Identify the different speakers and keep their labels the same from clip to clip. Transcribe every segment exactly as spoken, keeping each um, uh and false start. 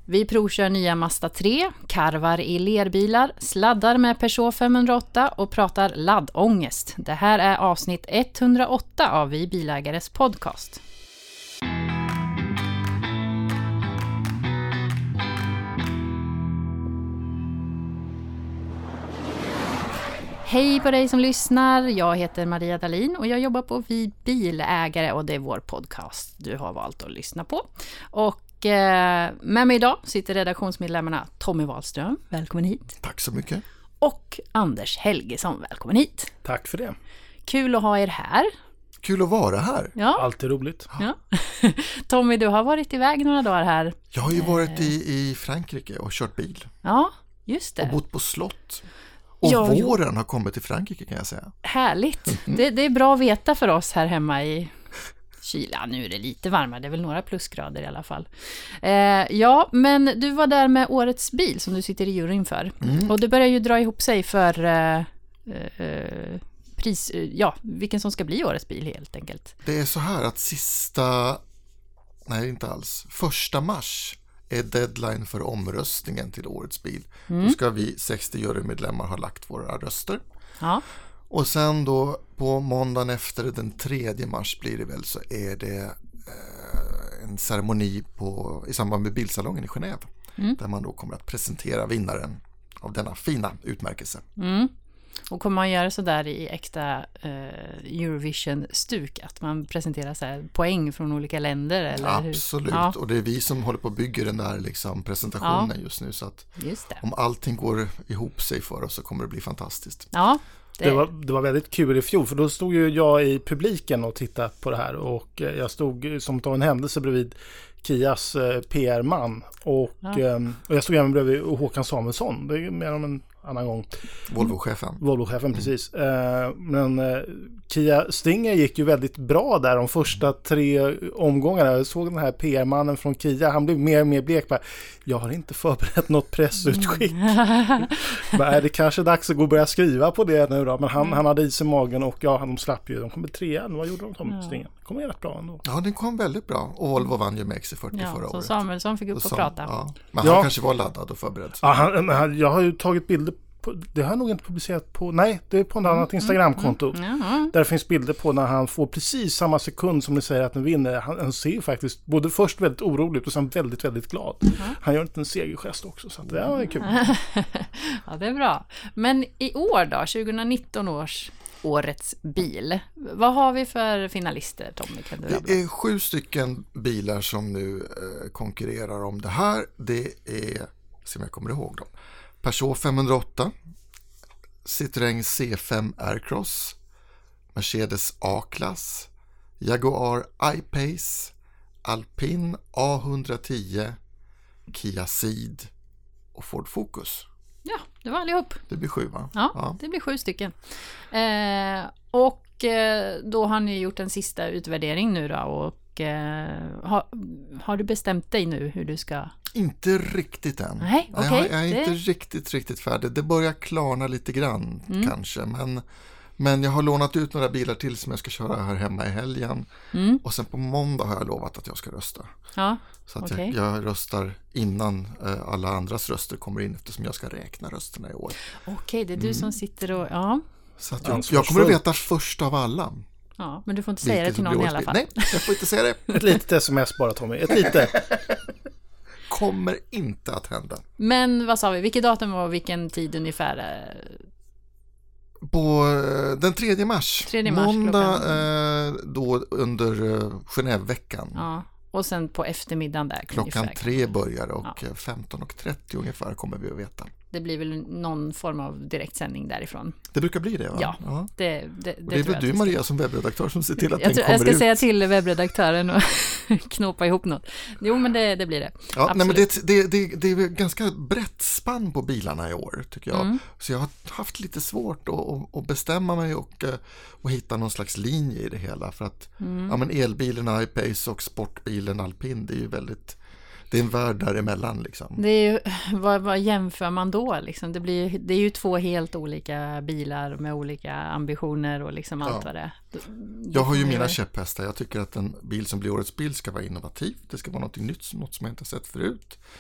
Speaker 1: Vi provkör nya Mazda tre, karvar i lerbilar, sladdar med Peugeot femhundraåtta och pratar laddångest. Det här är avsnitt etthundraåtta av Vi Bilägares podcast. Hej på dig som lyssnar, jag heter Maria Dahlin och jag jobbar på Vi Bilägare och det är vår podcast du har valt att lyssna på. Och eh, med mig idag sitter redaktionsmedlemmarna Tommy Wahlström, välkommen hit.
Speaker 2: Tack så mycket.
Speaker 1: Och Anders Helgesson, välkommen hit.
Speaker 3: Tack för det.
Speaker 1: Kul att ha er här.
Speaker 2: Kul att vara här.
Speaker 1: Ja.
Speaker 3: Alltid roligt.
Speaker 1: Ja. Tommy, du har varit iväg några dagar här.
Speaker 2: Jag har ju varit i, i Frankrike och kört bil.
Speaker 1: Ja, just det.
Speaker 2: Och bott på slott. Och
Speaker 1: ja,
Speaker 2: våren
Speaker 1: jo.
Speaker 2: har kommit till Frankrike kan jag säga.
Speaker 1: Härligt. Det, det är bra att veta för oss här hemma i kyla. Nu är det lite varmare, det är väl några plusgrader i alla fall. Eh, ja, men du var där med årets bil som du sitter i juryn för. Mm. Och det börjar ju dra ihop sig för eh, eh, pris, ja, vilken som ska bli årets bil helt enkelt.
Speaker 2: Det är så här att sista, nej inte alls, första mars är deadline för omröstningen till årets bil. Mm. Då ska vi sextio jurymedlemmar ha lagt våra röster.
Speaker 1: Ja.
Speaker 2: Och sen då på måndagen efter den tredje mars blir det väl så är det eh, en ceremoni på, i samband med bilsalongen i Genève. Mm. Där man då kommer att presentera vinnaren av denna fina utmärkelse.
Speaker 1: Mm. Och kommer man göra så där i äkta eh, Eurovision-stuk att man presenterar så här poäng från olika länder? Eller
Speaker 2: Absolut,
Speaker 1: hur? Ja.
Speaker 2: Och det är vi som håller på att bygga den där liksom, presentationen ja. just nu. Så att
Speaker 1: just det.
Speaker 2: Om allting går ihop sig för oss så kommer det bli fantastiskt.
Speaker 1: Ja.
Speaker 3: Det... Det, var, det var väldigt kul i fjol för då stod ju jag i publiken och tittade på det här och jag stod som av en händelse bredvid Kias P R-man och, ja. och jag stod även bredvid Håkan Samuelsson, det är mer om en annan gång.
Speaker 2: Volvo-chefen.
Speaker 3: Volvo-chefen, mm. precis. Men Kia Stinger gick ju väldigt bra där de första tre omgångarna. Jag såg den här P R-mannen från Kia, han blev mer och mer blek. Jag har inte förberett något pressutskick. Mm. Men är det kanske dags att gå och börja skriva på det nu då? Men han, mm. han hade is i magen och ja, de slapp ju. De kom trea. Vad gjorde de, Tom ja. Stinger? Det kom ju rätt bra ändå.
Speaker 2: Ja, den kom väldigt bra. Och Volvo vann ju med X C fyrtio
Speaker 1: ja,
Speaker 2: förra
Speaker 1: så
Speaker 2: året.
Speaker 1: Samuelsson fick upp och, och prata. Ja.
Speaker 2: Men
Speaker 3: ja.
Speaker 2: han kanske var laddad och förberedd.
Speaker 3: Ja, han, han, jag har ju tagit bilder på, det har jag nog inte publicerat på, nej, det är på ett annat Instagramkonto. Mm, mm, mm. Där finns bilder på när han får precis samma sekund som ni säger att den vinner. Han, han ser ju faktiskt både först väldigt oroligt och sen väldigt, väldigt glad. Mm. Han gör inte en segergest också, så att det är kul.
Speaker 1: Ja, det är bra. Men i år då, tjugonitton års årets bil. Vad har vi för finalister, Tommy? Kan du
Speaker 2: det är sju stycken bilar som nu eh, konkurrerar om det här. Det är, se om jag kommer ihåg dem. Peugeot femhundraåtta, Citroën C fem Aircross, Mercedes A-klass, Jaguar I-Pace, Alpine A etthundratio, Kia Ceed och Ford Focus.
Speaker 1: Ja, det var allihop.
Speaker 2: Det blir sju, va?
Speaker 1: Ja, ja. Det blir sju stycken. Eh, och eh, då har ni gjort en sista utvärdering nu då och eh, har, har du bestämt dig nu hur du ska...
Speaker 2: Inte riktigt än.
Speaker 1: Nej, okay.
Speaker 2: jag, jag är
Speaker 1: det...
Speaker 2: inte riktigt, riktigt färdig. Det börjar klarna lite grann
Speaker 1: mm.
Speaker 2: kanske. Men, men jag har lånat ut några bilar till som jag ska köra här hemma i helgen.
Speaker 1: Mm.
Speaker 2: Och sen på måndag har jag lovat att jag ska rösta.
Speaker 1: Ja,
Speaker 2: så att
Speaker 1: okay.
Speaker 2: jag, jag röstar innan eh, alla andras röster kommer in eftersom jag ska räkna rösterna i år.
Speaker 1: Okej, okay, det är du mm. som sitter och... Ja.
Speaker 2: Så att jag, jag kommer att veta först av alla.
Speaker 1: Ja, men du får inte säga det till någon i alla fall.
Speaker 2: Nej, jag får inte säga det.
Speaker 3: Ett litet sms bara, Tommy. Ett litet...
Speaker 2: kommer inte att hända.
Speaker 1: Men vad sa vi? Vilket datum och vilken tid ungefär?
Speaker 2: På den tredje mars.
Speaker 1: tredje mars
Speaker 2: måndag eh, då under eh, Genève-veckan.
Speaker 1: Ja. Och sen på eftermiddagen där.
Speaker 2: Klockan
Speaker 1: ungefär.
Speaker 2: tre börjar och
Speaker 1: ja.
Speaker 2: femton och trettio ungefär kommer vi att veta.
Speaker 1: Det blir väl någon form av direktsändning därifrån.
Speaker 2: Det brukar bli det, va?
Speaker 1: Ja,
Speaker 2: ja.
Speaker 1: det, det, det,
Speaker 2: det är väl du, Maria, som webbredaktör som ser till att
Speaker 1: jag
Speaker 2: den
Speaker 1: tror,
Speaker 2: kommer
Speaker 1: ut. Jag ska
Speaker 2: ut.
Speaker 1: säga till webbredaktören och knåpa ihop något. Jo, men det, det blir det.
Speaker 2: Ja, nej, men det, det, det, det är ganska brett spann på bilarna i år, tycker jag. Mm. Så jag har haft lite svårt att, att bestämma mig och, och hitta någon slags linje i det hela. För att mm. ja, men elbilen I-Pace och sportbilen Alpine, det är ju väldigt... Det är en värld däremellan liksom.
Speaker 1: Det är ju, vad, vad jämför man då liksom? Det, blir, det är ju två helt olika bilar med olika ambitioner och liksom allt ja. vad det är. Då,
Speaker 2: jag har ju mina käpphästar. Jag tycker att en bil som blir årets bil ska vara innovativ. Det ska vara något nytt, något som jag inte har sett förut.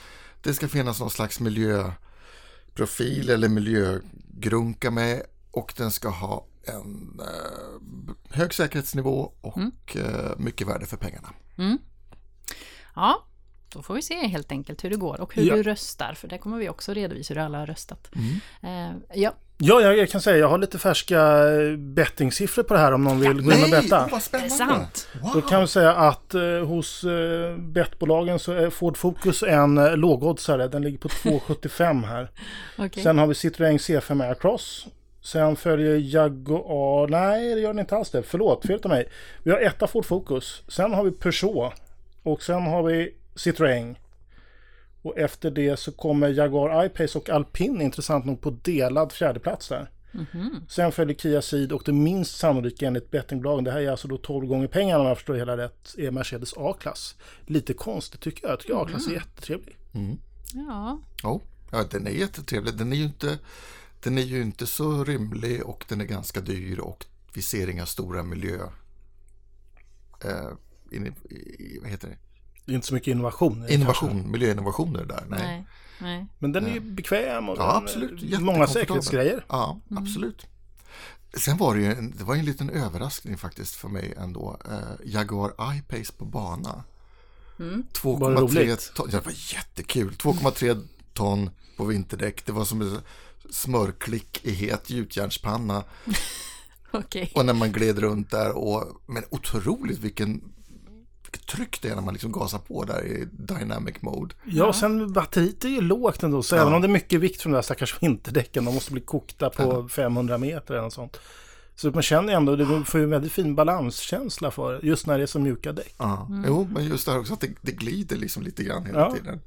Speaker 2: Det ska finnas någon slags miljöprofil eller miljögrunka med, och den ska ha en eh, hög säkerhetsnivå och mm. eh, mycket värde för pengarna.
Speaker 1: Mm. Ja, då får vi se helt enkelt hur det går och hur ja. du röstar, för det kommer vi också redovisa hur alla har röstat. Mm. Eh, ja.
Speaker 3: Ja, jag kan säga jag har lite färska bettingsiffror på det här om någon vill gå in och betta.
Speaker 2: Vad spännande.
Speaker 1: Det är sant.
Speaker 3: Wow. Då kan vi säga att eh, hos eh, bettbolagen så är Ford Focus en eh, lågoddsare. Den ligger på två sjuttiofem här. Okay. Sen har vi Citroën C fem Aircross. Sen följer Jaguar. Nej, det gör den inte alls det. Förlåt, fel av mig. Vi har etta Ford Focus. Sen har vi Peugeot. Och sen har vi Citroën. Och efter det så kommer Jaguar I-Pace och Alpin, intressant nog, på delad fjärdeplats där. Mm-hmm. Sen följer Kia Ceed och det minst sannolika enligt bettingbolagen, det här är alltså då tolv gånger pengarna om jag förstår hela rätt, är Mercedes A-klass. Lite konstigt tycker jag. Jag tycker A-klass är jättetrevlig.
Speaker 2: Mm.
Speaker 1: Ja.
Speaker 2: Oh, ja, den är jättetrevlig. Den är ju inte, den är ju inte så rymlig och den är ganska dyr och vi ser inga stora miljö... Eh, in, i, vad heter det?
Speaker 3: Det är inte så mycket innovation.
Speaker 2: Innovation, miljöinnovationer där. Nej.
Speaker 1: Nej, nej.
Speaker 3: Men den är ju bekväm och
Speaker 2: ja, absolut.
Speaker 3: Många säkerhetsgrejer.
Speaker 2: Ja, absolut. Mm. Sen var det ju en, det var en liten överraskning faktiskt för mig ändå. Eh, Jaguar I-Pace på bana.
Speaker 1: Mm.
Speaker 2: två komma tre ton. Ja, det var jättekul. två komma tre ton på vinterdäck. Det var som en smörklick i het gjutjärnspanna.
Speaker 1: Okay.
Speaker 2: Och när man gled runt där. Och, men otroligt vilken tryck det är när man liksom gasar på där i dynamic mode.
Speaker 3: Ja, och sen batteriet är ju lågt ändå, så ja. Även om det är mycket vikt från de där stackars vinterdäcken, de måste bli kokta på ja. femhundra meter eller något sånt. Så man känner ändå, det får ju en väldigt fin balanskänsla för just när det är så mjuka däck.
Speaker 2: Ja, mm. Jo, men just det här också att det, det glider liksom lite grann hela ja. tiden.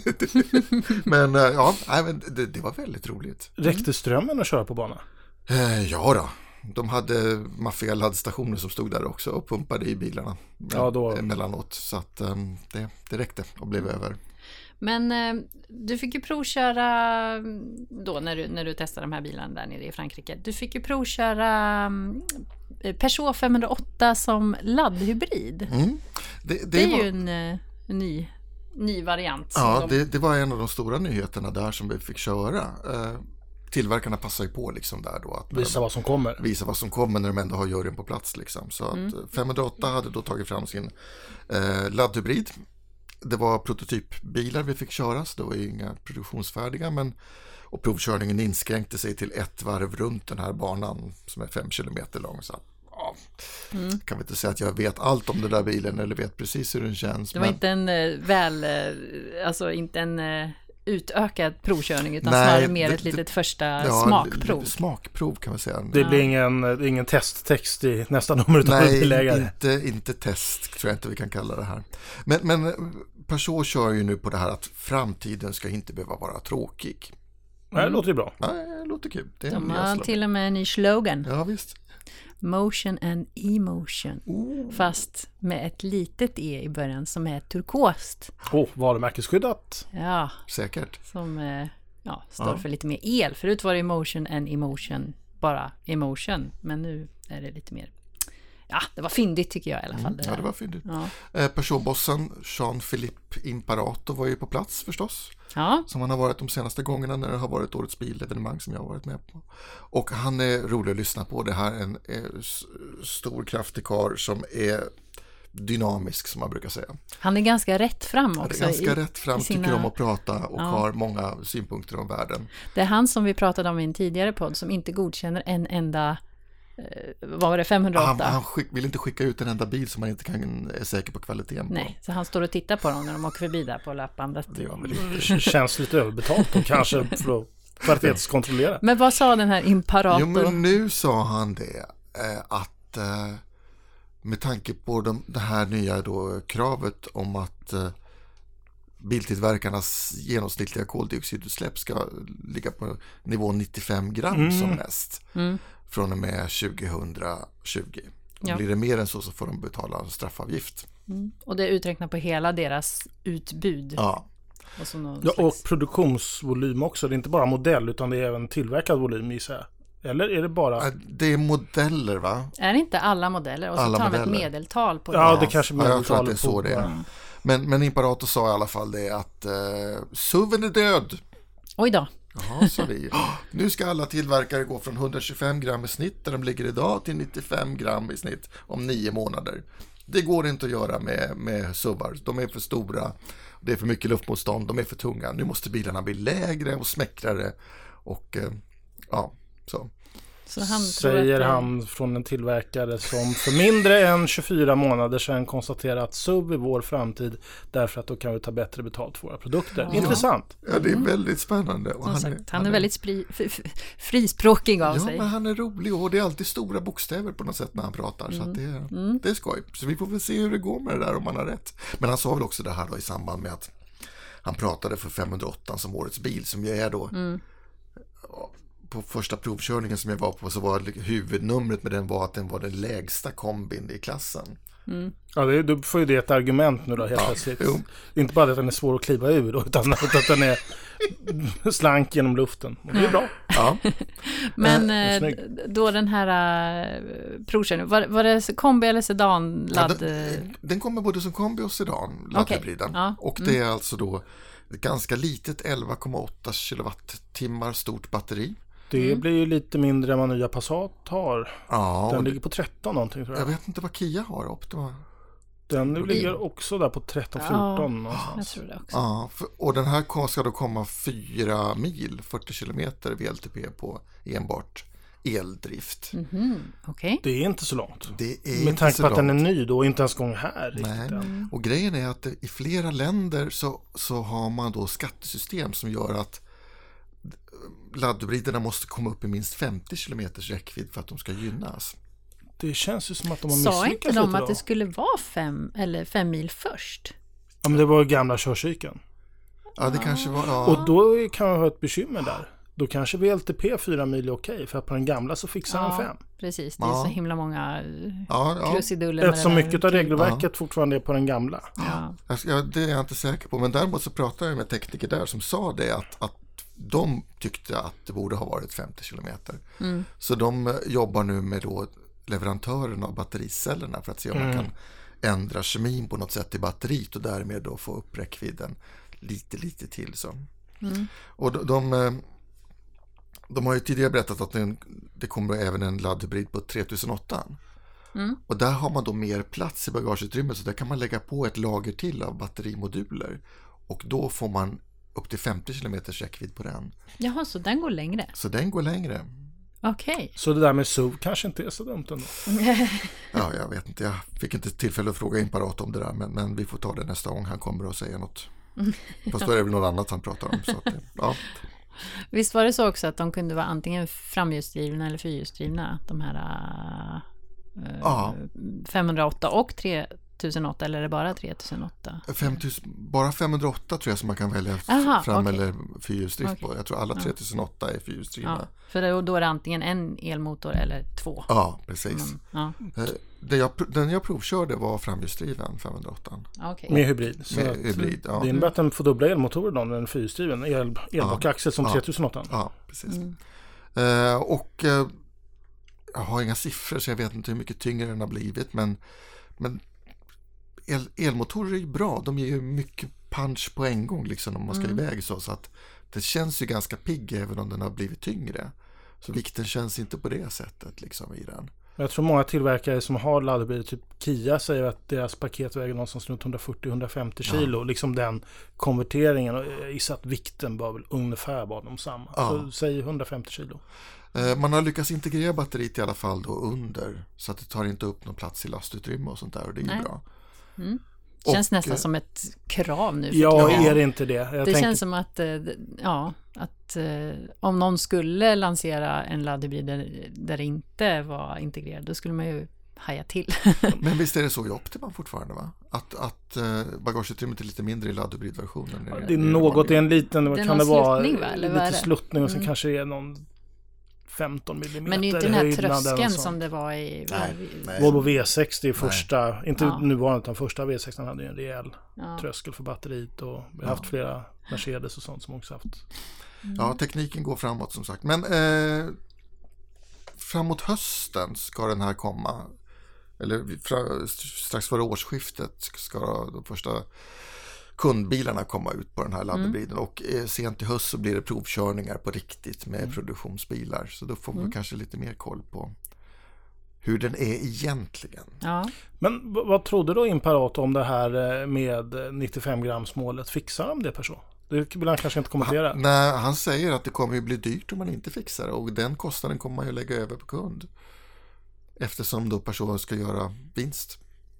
Speaker 2: Mm. men ja, nej, men det, det var väldigt roligt.
Speaker 3: Räckte strömmen att köra på banan?
Speaker 2: Eh, ja då. De hade maffiga laddstationer som stod där också och pumpade i bilarna
Speaker 3: ja, då.
Speaker 2: emellanåt. Så att um, det, det räckte och blev över.
Speaker 1: Men eh, du fick ju provköra då när du, när du testade de här bilarna där nere i Frankrike. Du fick ju provköra eh, Peugeot femhundraåtta som laddhybrid. Mm. Det, det, det är var... ju en, en ny, ny variant.
Speaker 2: Ja, de... det, det var en av de stora nyheterna där som vi fick köra. Eh, Tillverkarna passar ju på liksom där då att
Speaker 3: visa vad som kommer.
Speaker 2: Visa vad som kommer när de ändå har juryn på plats liksom. Så mm. att femhundraåtta hade då tagit fram sin eh, laddhybrid. Det var prototypbilar vi fick köra, så det var ju inga produktionsfärdiga, men och provkörningen inskränkte sig till ett varv runt den här banan som är fem kilometer lång. Så ja, mm. kan vi inte säga att jag vet allt om den där bilen eller vet precis hur den känns.
Speaker 1: Det var
Speaker 2: men...
Speaker 1: inte en väl, alltså inte en utökad provkörning utan Nej, snarare mer det, ett litet första ja, smakprov.
Speaker 2: Smakprov kan man säga.
Speaker 3: Det blir ingen, ingen testttext i nästa nummer utav
Speaker 2: Nej, inte, inte test tror jag inte vi kan kalla det här. Men, men Peugeot kör ju nu på det här att framtiden ska inte behöva vara tråkig.
Speaker 3: Nej, det låter ju bra.
Speaker 2: Nej, det låter kul. Det är
Speaker 1: De har till och med en ny slogan.
Speaker 2: Ja, visst.
Speaker 1: Motion and emotion. Oh. Fast med ett litet e i början som är turkost.
Speaker 3: Åh, oh, varumärkesskyddat.
Speaker 1: Ja.
Speaker 2: Säkert.
Speaker 1: Som ja, står ja. för lite mer el. Förut var det motion and emotion, bara emotion. Men nu är det lite mer... Ja, det var fyndigt tycker jag i alla fall.
Speaker 2: Mm, det ja, det var fyndigt. Ja. Eh, Peugeot-bossen Jean-Philippe Imparato var ju på plats förstås.
Speaker 1: Ja.
Speaker 2: Som han har varit de senaste gångerna när det har varit årets bilevenemang som jag har varit med på. Och han är rolig att lyssna på. Det här är en är stor kraftig karl som är dynamisk som man brukar säga.
Speaker 1: Han är ganska rätt fram också.
Speaker 2: Han är ganska
Speaker 1: i,
Speaker 2: rätt fram, sina... tycker om att prata och ja. har många synpunkter om världen.
Speaker 1: Det är han som vi pratade om i en tidigare podd som inte godkänner en enda vad var det, femhundraåtta?
Speaker 2: Han, han skick, vill inte skicka ut en enda bil som man inte kan, är säker på kvaliteten på.
Speaker 1: Nej, så han står och tittar på dem när de åker förbi där på löpbandet.
Speaker 3: Det känns lite överbetalt då, kanske för att kvalitetskontrollera.
Speaker 1: Men vad sa den här Imparato?
Speaker 2: Jo, men nu sa han det eh, att eh, med tanke på de, det här nya då, kravet om att eh, biltillverkarnas genomsnittliga koldioxidutsläpp ska ligga på nivå nittiofem gram mm. som mest. Mm. Från och med tjugohundratjugo. Ja. Blir det mer än så så får de betala straffavgift.
Speaker 1: Mm. Och det är uträknat på hela deras utbud.
Speaker 2: Ja.
Speaker 3: Och, ja, och produktionsvolym också. Det är inte bara modell utan det är även tillverkad volym i sig. Eller är det bara...
Speaker 2: Det är modeller, va?
Speaker 1: Är det inte alla modeller? Och så
Speaker 2: Alla
Speaker 1: tar de ett
Speaker 2: modeller.
Speaker 1: medeltal på det.
Speaker 3: Ja, det kanske
Speaker 2: Ja, jag tror att det är
Speaker 3: medeltalet
Speaker 2: så
Speaker 3: på-
Speaker 2: det är. Men, men Imperator sa i alla fall det att eh, S U V:en är död.
Speaker 1: Oj då.
Speaker 2: Jaha, sa vi. Nu ska alla tillverkare gå från hundratjugofem gram i snitt där de ligger idag till nittiofem gram i snitt om nio månader. Det går inte att göra med, med S U V:ar. De är för stora, det är för mycket luftmotstånd, de är för tunga. Nu måste bilarna bli lägre och smäckrare. Och eh, ja, så.
Speaker 1: Så han tror
Speaker 3: Säger
Speaker 1: att det...
Speaker 3: han från en tillverkare som för mindre än tjugofyra månader sedan konstaterar att S U V är vår framtid därför att då kan vi ta bättre betalt för våra produkter.
Speaker 1: Ja.
Speaker 3: Intressant.
Speaker 2: Ja, det är väldigt spännande. Och
Speaker 1: Som
Speaker 2: han,
Speaker 1: sagt,
Speaker 2: är,
Speaker 1: han är väldigt spri, f, f, frispråkig av
Speaker 2: ja,
Speaker 1: sig.
Speaker 2: men han är rolig och det är alltid stora bokstäver på något sätt när han pratar. Så att det,
Speaker 1: Mm.
Speaker 2: det är skoj. Så vi får väl se hur det går med det där om han har rätt. Men han sa väl också det här då i samband med att han pratade för femhundraåtta som årets bil som ju är då
Speaker 1: Mm.
Speaker 2: på första provkörningen som jag var på så var huvudnumret med den var att den var den lägsta kombin i klassen.
Speaker 3: Ja, det, du får ju det ett argument nu då helt
Speaker 2: Ja,
Speaker 3: plötsligt.
Speaker 2: jo.
Speaker 3: Inte bara att den är svår att kliva ur då, utan att den är slank genom luften. Och det är bra.
Speaker 2: Ja,
Speaker 1: Men
Speaker 3: Äh,
Speaker 1: eh,
Speaker 3: snygg.
Speaker 1: då den här uh, provkörningen, var, var det kombi eller sedan?
Speaker 2: ja
Speaker 1: Ladd,
Speaker 2: den, den kommer både som kombi och sedan, laddhybriden.
Speaker 1: Ja,
Speaker 2: Och det är alltså då ett ganska litet elva komma åtta kilowattimmar stort batteri.
Speaker 3: Det blir ju lite mindre än vad nya Passat har.
Speaker 2: Ja,
Speaker 3: Den
Speaker 2: och
Speaker 3: ligger på tretton någonting tror
Speaker 2: jag
Speaker 3: jag.
Speaker 2: vet inte vad Kia har, Optima.
Speaker 3: Den ligger också där på tretton fjorton någonstans.
Speaker 1: jag tror det också.
Speaker 2: Ja, för, och den här ska då komma fyra mil, fyrtio kilometer V L T P på enbart eldrift.
Speaker 1: Mhm, okej.
Speaker 3: Det är inte så långt.
Speaker 2: Det är
Speaker 3: Med
Speaker 2: inte
Speaker 3: tanke
Speaker 2: så
Speaker 3: på att den är
Speaker 2: långt.
Speaker 3: ny då, inte ens gång här.
Speaker 2: Nej.
Speaker 3: riktigt än.
Speaker 2: Och grejen är att i flera länder så, så har man då skattesystem som gör att laddhybriderna måste komma upp i minst femtio kilometers räckvidd för att de ska gynnas.
Speaker 3: Det känns ju som att de har
Speaker 1: Sa
Speaker 3: misslyckats
Speaker 1: inte de
Speaker 3: lite
Speaker 1: att
Speaker 3: då.
Speaker 1: det skulle vara fem, eller fem mil först?
Speaker 3: Ja, men det var gamla körcykeln.
Speaker 2: Ja, det kanske var... Ja.
Speaker 3: Och då kan man ha ett bekymmer där. Då kanske V L T P fyra mil är okej, för att på den gamla så fixar den fem.
Speaker 1: Precis. Det är
Speaker 2: Ja.
Speaker 1: så himla många
Speaker 2: Ja, ja.
Speaker 1: krusiduller med
Speaker 3: Eftersom
Speaker 1: det där.
Speaker 3: mycket av regelverket fortfarande är på den gamla.
Speaker 1: Ja.
Speaker 2: Jag ska- Ja, det är jag inte säker på. Men däremot så pratade jag med tekniker där som sa det att, att de tyckte att det borde ha varit femtio kilometer.
Speaker 1: Mm.
Speaker 2: Så de eh, jobbar nu med då leverantören av battericellerna för att se om man kan ändra kemin på något sätt i batteriet och därmed då få upp räckvidden lite, lite till. Så.
Speaker 1: Mm.
Speaker 2: Och de, de, eh, de har ju tidigare berättat att det, det kommer även en laddhybrid på tre tusen åtta.
Speaker 1: Mm.
Speaker 2: Och där har man då mer plats i bagageutrymmet så där kan man lägga på ett lager till av batterimoduler och då får man upp till femtio kilometers räckvidd på den.
Speaker 1: Jaha, så den går längre?
Speaker 2: Så den går längre.
Speaker 1: Okej.
Speaker 3: Så det där med S U V kanske inte är så dumt ändå.
Speaker 2: Ja, jag vet inte. Jag fick inte tillfälle att fråga Imparator om det där men, men vi får ta det nästa gång han kommer och säga något. Fast då är det väl något annat han pratar om. Så att, det- ja.
Speaker 1: Visst var det så också att de kunde vara antingen framhjulsdrivna eller fyrhjulsdrivna, de här äh,
Speaker 2: Ja.
Speaker 1: femhundraåtta och tre tusen åtta, eller är det bara tre tusen åtta?
Speaker 2: fem tusen, bara femhundraåtta tror jag som man kan välja f-
Speaker 1: Aha,
Speaker 2: fram
Speaker 1: okej.
Speaker 2: eller fyrhjulsdrift
Speaker 1: Okej.
Speaker 2: på. Jag tror alla tre tusen åtta är fyrhjulsdrivna.
Speaker 1: Ja, för då, då är det antingen en elmotor eller två.
Speaker 2: Ja, precis.
Speaker 1: Mm, ja,
Speaker 2: Eh, Det jag, den jag provkörde var framhjulsdriven femhundraåtta.
Speaker 1: okej.
Speaker 3: Med hybrid. Så
Speaker 2: Med
Speaker 3: att
Speaker 2: hybrid, ja.
Speaker 3: det innebär att den får dubbla elmotorer då, när den är fyrhjulsdriven. El, elbakaxel som
Speaker 2: Ja.
Speaker 3: tre tusen åtta.
Speaker 2: Ja, precis.
Speaker 1: Mm.
Speaker 2: Eh, och eh, jag har inga siffror så jag vet inte hur mycket tyngre den har blivit men, men el, elmotorer är ju bra. De ger ju mycket punch på en gång liksom om man ska
Speaker 1: Mm.
Speaker 2: iväg så, så att det känns ju ganska pigg även om den har blivit tyngre. Så vikten känns inte på det sättet liksom i den.
Speaker 3: Jag tror många tillverkare som har laddhybrider, typ Kia, säger att deras paket väger någonstans runt hundrafyrtio till hundrafemtio kilo. Liksom den konverteringen. Och jag gissar att vikten var väl ungefär var de samma.
Speaker 2: Ja.
Speaker 3: Så säg hundrafemtio kilo.
Speaker 2: Eh, man har lyckats integrera batteriet i alla fall då under så att det tar inte upp någon plats i lastutrymme och sånt där och det är ju
Speaker 1: Nej.
Speaker 2: bra.
Speaker 1: Mm. Det känns
Speaker 2: Och,
Speaker 1: nästan
Speaker 2: eh,
Speaker 1: som ett krav nu. för
Speaker 3: Ja,
Speaker 1: tiden.
Speaker 3: är det inte det? Jag
Speaker 1: Det
Speaker 3: tänker,
Speaker 1: känns som att, eh, ja, att eh, om någon skulle lansera en laddhybrid där, där det inte var integrerad, då skulle man ju haja till.
Speaker 2: Men visst är det så i Optima fortfarande va? Att, att eh, bagageutrymmet är lite mindre i laddhybridversionen.
Speaker 3: det är något, det är en liten, vad
Speaker 1: Det är
Speaker 3: kan
Speaker 1: någon
Speaker 3: det vara?
Speaker 1: sluttning, va? Eller vad är
Speaker 3: Lite
Speaker 1: det?
Speaker 3: sluttning och sen
Speaker 1: Mm.
Speaker 3: kanske det är någon femton millimeter.
Speaker 1: Men det är ju inte den här
Speaker 3: höjd eller
Speaker 1: tröskeln
Speaker 3: sånt.
Speaker 1: som det var i...
Speaker 2: Nej, nej.
Speaker 3: Volvo V sextio första, inte
Speaker 1: Ja.
Speaker 3: nuvarande utan första V sextio hade ju en rejäl
Speaker 1: Ja.
Speaker 3: tröskel för batteriet och vi har
Speaker 2: Ja.
Speaker 3: haft flera Mercedes och sånt som också haft.
Speaker 2: Ja, tekniken går framåt som sagt. Men eh, framåt hösten ska den här komma. Eller fra, strax före årsskiftet ska de första kundbilarna komma ut på den här laddhybriden. Mm. Och eh, sent i höst så blir det provkörningar på riktigt med mm. produktionsbilar. Så då får vi mm. kanske lite mer koll på hur den är egentligen.
Speaker 1: Ja.
Speaker 3: Men v- vad trodde då Imparato om det här med nittiofem grams målet? Fixar de det person? Det vill han kanske inte kommentera.
Speaker 2: Han, nej, han säger att det kommer ju bli dyrt om man inte fixar det. Och den kostnaden kommer man ju lägga över på kund. Eftersom då personen ska göra vinst.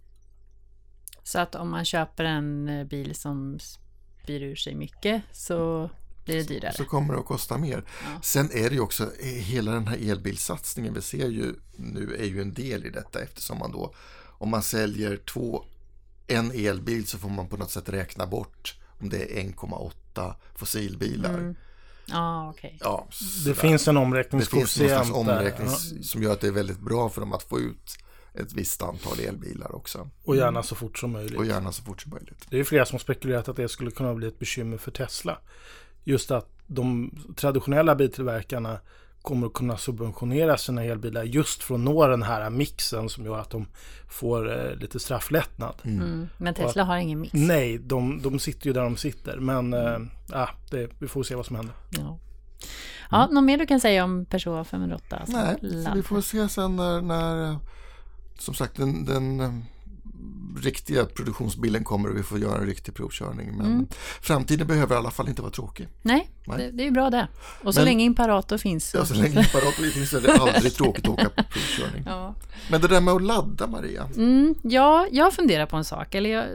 Speaker 1: Så att om man köper en bil som spyr ur sig mycket så blir det dyrare.
Speaker 2: Så, så kommer det att kosta mer.
Speaker 1: Ja.
Speaker 2: Sen är det ju också, hela den här elbilsatsningen vi ser ju nu är ju en del i detta, eftersom man då, om man säljer två, en elbil så får man på något sätt räkna bort om det är en komma åtta fossilbilar.
Speaker 1: Mm. Ah, okay.
Speaker 2: Ja,
Speaker 3: det finns en omräkningskoefficient.
Speaker 2: Det finns någonstans omräkning ja. som gör att det är väldigt bra för dem att få ut ett visst antal elbilar också.
Speaker 3: Och gärna så fort som möjligt.
Speaker 2: Och gärna så fort som möjligt.
Speaker 3: Det är flera som spekulerat att det skulle kunna bli ett bekymmer för Tesla. Just att de traditionella biltillverkarna kommer att kunna subventionera sina elbilar just för att nå den här mixen som gör att de får eh, lite strafflättnad.
Speaker 1: Mm. Mm. Men Tesla att, har ingen mix.
Speaker 3: Nej, de, de sitter ju där de sitter. Men mm. eh, det, vi får se vad som händer.
Speaker 1: Ja. Ja, mm. något mer du kan säga om Peugeot femhundraåtta? Alltså
Speaker 2: Nej, vi får se sen när, när som sagt den, den riktiga produktionsbilen kommer och vi får göra en riktig provkörning. Men mm. framtiden behöver i alla fall inte vara tråkig.
Speaker 1: Nej, Nej. Det, det är ju bra det. Och så men, länge Imparato finns. Så.
Speaker 2: Ja, så länge Imparato finns är det aldrig tråkigt att åka på provkörning.
Speaker 1: Ja.
Speaker 2: Men det där med att ladda, Maria.
Speaker 1: Mm, ja, jag funderar på en sak. Eller jag,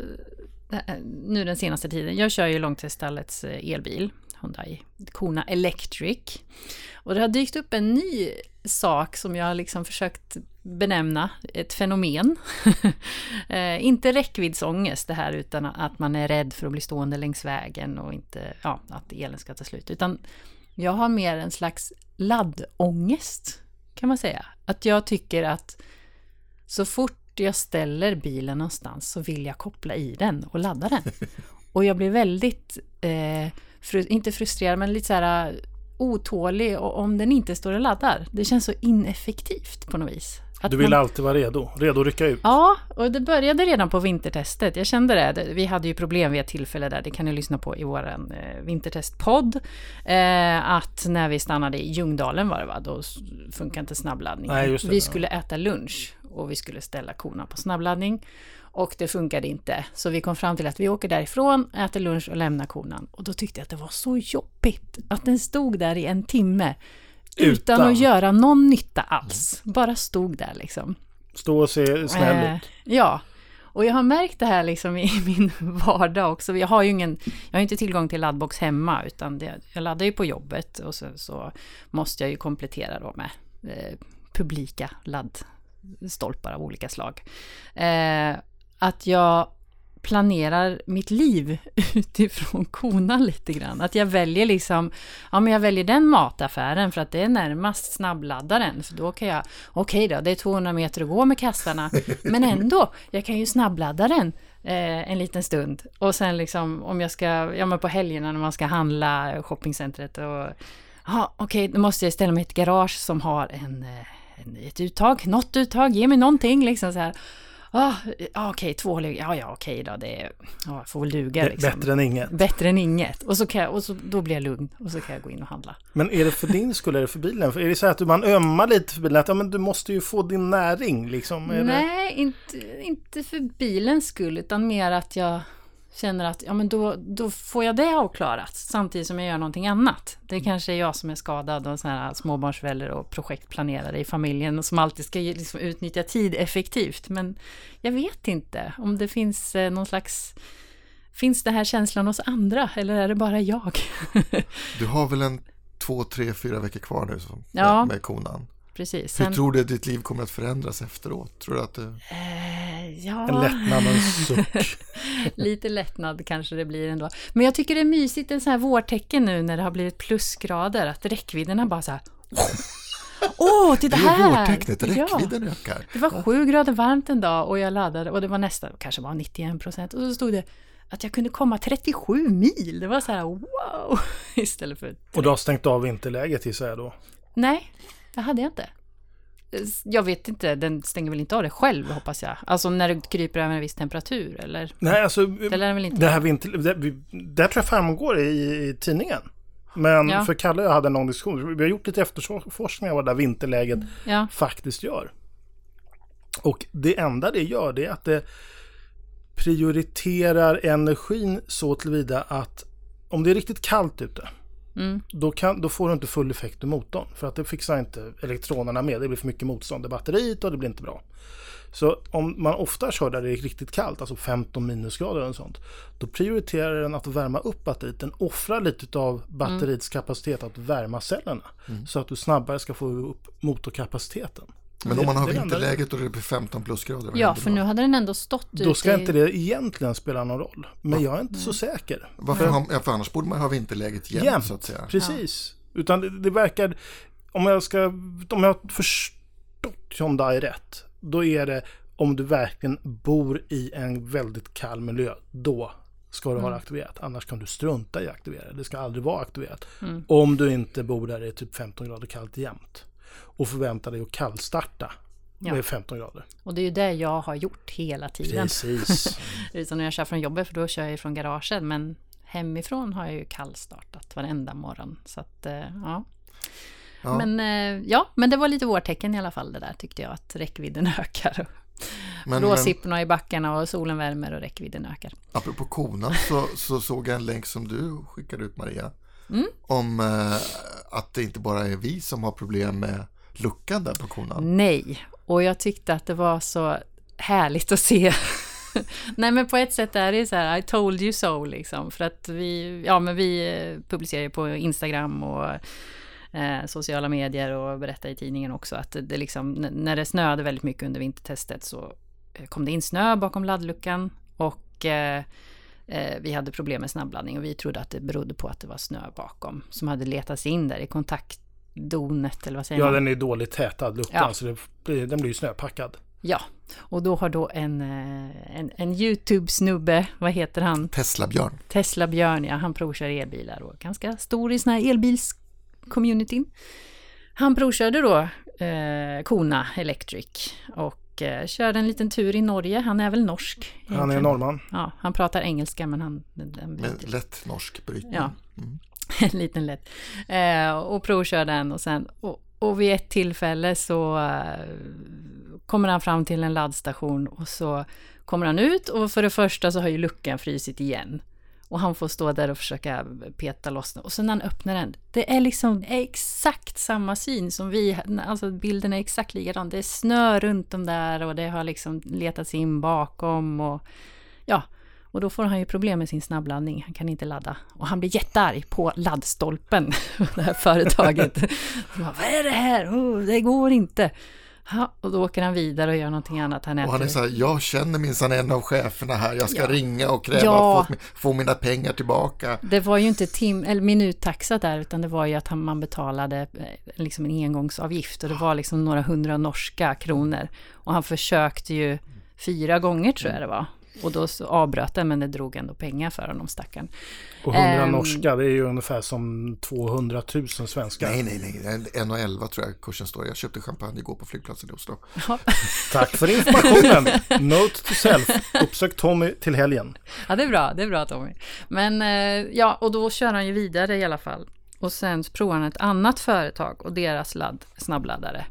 Speaker 1: nu den senaste tiden. Jag kör ju långtestallets elbil. Hyundai Kona Electric. Och det har dykt upp en ny sak som jag har liksom försökt benämna ett fenomen. eh, inte räckviddsångest det här, utan att man är rädd för att bli stående längs vägen och inte, ja, att elen ska ta slut. Utan jag har mer en slags laddångest, kan man säga. Att jag tycker att så fort jag ställer bilen någonstans så vill jag koppla i den och ladda den. Och jag blir väldigt, eh, fru- inte frustrerad, men lite så här otålig om den inte står och laddar. Det känns så ineffektivt på något vis. Att
Speaker 3: du vill
Speaker 1: man...
Speaker 3: alltid vara redo, redo att rycka ut.
Speaker 1: Ja, och det började redan på vintertestet. Jag kände det. Vi hade ju problem vid ett tillfälle där, det kan ni lyssna på i vår eh, vintertestpodd. Eh, att när vi stannade i Ljungdalen var det va, då funkar inte snabbladdningen.
Speaker 3: Nej, just det,
Speaker 1: vi
Speaker 3: ja.
Speaker 1: skulle äta lunch och vi skulle ställa Kona på snabbladdning. Och det funkade inte. Så vi kom fram till att vi åker därifrån, äter lunch och lämnar Konan. Och då tyckte jag att det var så jobbigt att den stod där i en timme utan, utan att göra någon nytta alls. Bara stod där liksom.
Speaker 3: Stå och se snäll
Speaker 1: eh,
Speaker 3: ut.
Speaker 1: Ja, och jag har märkt det här liksom i min vardag också. Jag har ju ingen, jag har inte tillgång till laddbox hemma, utan det, jag laddar ju på jobbet och så, så måste jag ju komplettera då med eh, publika laddstolpar av olika slag. Eh, att jag planerar mitt liv utifrån Konan lite grann. Att jag väljer liksom, ja men jag väljer den mataffären för att det är närmast snabbladdaren. För då kan jag, okej okay då, det är tvåhundra meter att gå med kassarna. Men ändå, jag kan ju snabbladda den eh, en liten stund. Och sen liksom, om jag ska, ja men på helgerna när man ska handla shoppingcentret och, ja okej, okay, då måste jag ställa mig i ett garage som har en, en, ett uttag, något uttag, ge mig någonting liksom så här. Ah, okej, okay, två ja, ja, okej okay då, det är, ja, får väl duga liksom.
Speaker 3: Bättre än inget.
Speaker 1: Bättre än inget. Och, så kan jag, och så, då blir jag lugn och så kan jag gå in och handla.
Speaker 3: Men är det för din skull, är det för bilen? För är det så att man ömmar lite för bilen? Att ja, men du måste ju få din näring liksom. Är
Speaker 1: Nej,
Speaker 3: det...
Speaker 1: inte, inte för bilens skull, utan mer att jag känner att ja, men då, då får jag det avklarat samtidigt som jag gör någonting annat. Det kanske är jag som är skadad och sån här småbarnsförälder och projektplanerare i familjen som alltid ska liksom utnyttja tid effektivt. Men jag vet inte om det finns eh, någon slags... Finns det här känslan hos andra eller är det bara jag?
Speaker 2: Du har väl en två, tre, fyra veckor kvar nu så,
Speaker 1: ja.
Speaker 2: med, med Konan.
Speaker 1: Precis.
Speaker 2: Hur
Speaker 1: Sen...
Speaker 2: tror du att ditt liv kommer att förändras efteråt? Tror du att det...
Speaker 1: Eh, ja.
Speaker 3: En lättnad och en suck.
Speaker 1: Lite lättnad kanske det blir ändå. Men jag tycker det är mysigt, en sån här vårtecken nu när det har blivit plusgrader, att räckvidderna bara så här... Åh, oh, titta här!
Speaker 2: Det är vårtecknet, räckvidden ja. ökar.
Speaker 1: Det var sju grader varmt en dag och jag laddade och det var nästan, kanske var nittioen procent. Och så stod det att jag kunde komma trettiosju mil. Det var så här, wow! Istället för...
Speaker 3: Och du har stängt av vinterläget i sig då?
Speaker 1: Nej, det hade jag inte. Jag vet inte, den stänger väl inte av det själv, hoppas jag. Alltså när det kryper över en viss temperatur, eller?
Speaker 3: Nej, alltså,
Speaker 1: det lär väl inte
Speaker 3: det här vinter, det, vi, där tror jag framgår i, i tidningen. Men
Speaker 1: ja.
Speaker 3: för Kalle och jag hade en lång diskussion. Vi har gjort lite efterforskningar vad det där vinterläget
Speaker 1: ja.
Speaker 3: faktiskt gör. Och det enda det gör, det är att det prioriterar energin så tillvida att om det är riktigt kallt ute, mm. då, kan, då får du inte full effekt i motorn. För att det fixar inte elektronerna med. Det blir för mycket motstånd i batteriet och det blir inte bra. Så om man ofta kör där det är riktigt kallt, alltså femton minusgrader och sånt, då prioriterar den att värma upp batteriet. Den offrar lite av batteriets mm. kapacitet att värma cellerna. Mm. Så att du snabbare ska få upp motorkapaciteten.
Speaker 2: Men om man har vinterläget och det blir femton plusgrader.
Speaker 1: Ja, för nu hade den ändå stått ute.
Speaker 3: Då ska inte det egentligen spela någon roll. Men jag är inte Nej. så säker.
Speaker 2: Varför har, ja, för annars borde man ha vinterläget jämt, jämt så att säga.
Speaker 3: Precis. Ja. Utan det, det verkar, om jag ska, om jag har förstått Hyundai rätt, då är det om du verkligen bor i en väldigt kall miljö, då ska du mm. ha det aktiverat. Annars kan du strunta i att aktivera. Det ska aldrig vara aktiverat. Mm. Om du inte bor där det är typ femton grader kallt jämt. Och förvänta dig att kallstarta ja. med femton grader.
Speaker 1: Och det är ju det jag har gjort hela tiden.
Speaker 3: Precis.
Speaker 1: Det är som när jag kör från jobbet, för då kör jag från garaget. Men hemifrån har jag ju kallstartat varenda morgon. Så att, ja. ja. Men, ja, men det var lite vårtecken i alla fall det där, tyckte jag. Att räckvidden ökar. Men, Råsipporna men, i backarna och solen värmer och räckvidden ökar.
Speaker 2: Apropå konan så, så såg jag en länk som du skickade ut, Maria. Mm. Om eh, att det inte bara är vi som har problem med luckan där på konan.
Speaker 1: Nej, och jag tyckte att det var så härligt att se. Nej, men på ett sätt är det så här, I told you so liksom. För att vi, ja, men vi publicerar ju på Instagram och eh, sociala medier och berättar i tidningen också att det, det liksom, när det snöade väldigt mycket under vintertestet så kom det in snö bakom laddluckan och eh, vi hade problem med snabbladdning och vi trodde att det berodde på att det var snö bakom som hade letats in där i kontaktdonet eller vad säger
Speaker 3: ja,
Speaker 1: man?
Speaker 3: Ja, den är dåligt tätad luckan ja. så det blir, den blir ju snöpackad.
Speaker 1: Ja, och då har då en, en, en YouTube-snubbe, vad heter han?
Speaker 2: Tesla-björn.
Speaker 1: Tesla-björn, ja, han provkör elbilar och ganska stor i sån här elbils-communityn. Han provkörde då eh, Kona Electric och körde en liten tur i Norge. Han är väl norsk. Egentligen.
Speaker 3: Han är norrman.
Speaker 1: Ja, han pratar engelska men han... Den, den
Speaker 2: med lätt norsk brytning.
Speaker 1: Ja, mm. en liten lätt. Eh, och provkörde den och sen... Och, och vid ett tillfälle så uh, kommer han fram till en laddstation och så kommer han ut och för det första så har ju luckan frysit igen. Och han får stå där och försöka peta loss den. Och sen när han öppnar den, det är liksom exakt samma syn som vi, alltså bilden är exakt likadan. Det är snö runt om där och det har liksom letats in bakom och ja, och då får han ju problem med sin snabbladdning. Han kan inte ladda. Och han blir jättearg på laddstolpen, det här företaget. Bara, vad är det här? Oh, det går inte. Ja, och då åker han vidare och gör någonting annat. Han
Speaker 2: och han är så här, jag känner minsann en av cheferna här. Jag ska ja. ringa och kräva
Speaker 1: ja.
Speaker 2: att få, få mina pengar tillbaka.
Speaker 1: Det var ju inte tim- eller minuttaxa där, utan det var ju att han, man betalade liksom en engångsavgift. Och det var liksom några hundra norska kronor. Och han försökte ju fyra gånger tror jag det var. Och då så avbröt det, men det drog ändå pengar för honom, stackaren.
Speaker 3: Och hundra um, norska, det är ju ungefär som tvåhundratusen svenskar.
Speaker 2: Nej, nej, nej. en komma elva tror jag kursen står. Jag köpte champagne igår på flygplatsen i Oslo.
Speaker 1: Ja.
Speaker 3: Tack för informationen. Note to self. Uppsök Tommy till helgen.
Speaker 1: Ja, det är bra. Det är bra, Tommy. Men ja, och då kör han ju vidare i alla fall. Och sen provar han ett annat företag och deras ladd, snabbladdare.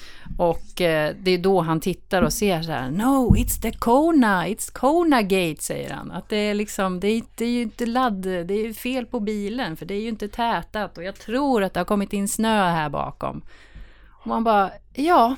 Speaker 1: Och eh, det är då han tittar och ser så här, no, it's the Kona, it's Kona Gate, säger han. Att det är liksom, det är, det är ju inte ladd, det är fel på bilen, för det är ju inte tätat. Och jag tror att det har kommit in snö här bakom. Och man bara, ja,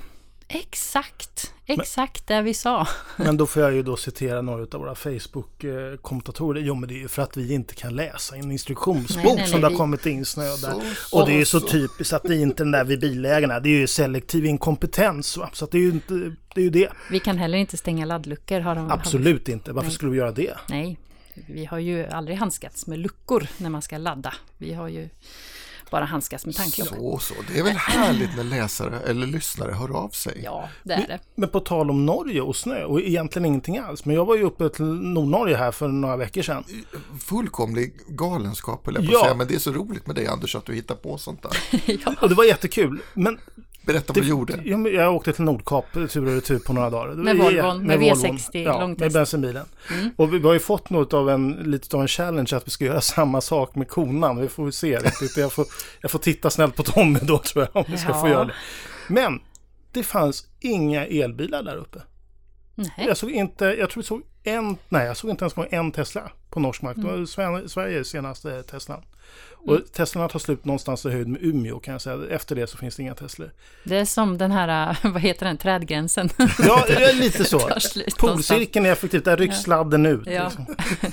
Speaker 1: exakt, exakt men, det vi sa.
Speaker 3: Men då får jag ju då citera några av våra Facebook-kommentatorer. Jo, men det är ju för att vi inte kan läsa en instruktionsbok nej, nej, nej, som det har vi... kommit in snö där. Så, så, och det är ju så, så typiskt att det är inte den där vid bilägarna. Det är ju selektiv inkompetens. Va? Så att det är ju inte, det är ju det.
Speaker 1: Vi kan heller inte stänga laddluckor. Har de,
Speaker 3: Absolut har... inte. Varför nej. skulle vi göra det?
Speaker 1: Nej, vi har ju aldrig handskats med luckor när man ska ladda. Vi har ju bara handskas med tanklockor.
Speaker 2: Så, så. Det är väl härligt när läsare eller lyssnare hör av sig.
Speaker 1: Ja, det är det.
Speaker 3: Men, men på tal om Norge och snö och egentligen ingenting alls. Men jag var ju uppe till Nordnorge här för några veckor sedan.
Speaker 2: Fullkomlig galenskap, eller jag på
Speaker 3: ja.
Speaker 2: säga. Men det är så roligt med dig, Anders, att du hittar på sånt där.
Speaker 1: Ja.
Speaker 3: Och det var jättekul. Men
Speaker 2: Berätta vad du gjorde.
Speaker 3: Jag, jag åkte till Nordkap tur och retur på några dagar.
Speaker 1: Med Volvon, med, med V sextio,
Speaker 3: ja,
Speaker 1: långtest.
Speaker 3: med bensinbilen. Mm. Och vi, vi har ju fått något av en, lite av en challenge att vi ska göra samma sak med konan. Vi får se riktigt. Jag får, jag får titta snällt på Tommy då, tror jag, om vi ska ja. få göra det. Men det fanns inga elbilar där uppe. Nej. Jag såg inte, jag tror jag såg en, nej jag såg inte ens en Tesla på norsk mark. Mm. Det var Sveriges senaste Tesla. Och mm. Teslorna tar slut någonstans i höjd med Umeå, kan jag säga. Efter det så finns det inga Teslor.
Speaker 1: Det är som den här, vad heter den, trädgränsen.
Speaker 3: Ja, det är lite så. Polcirkeln är effektivt, där rycks sladden ut. Ja. Liksom.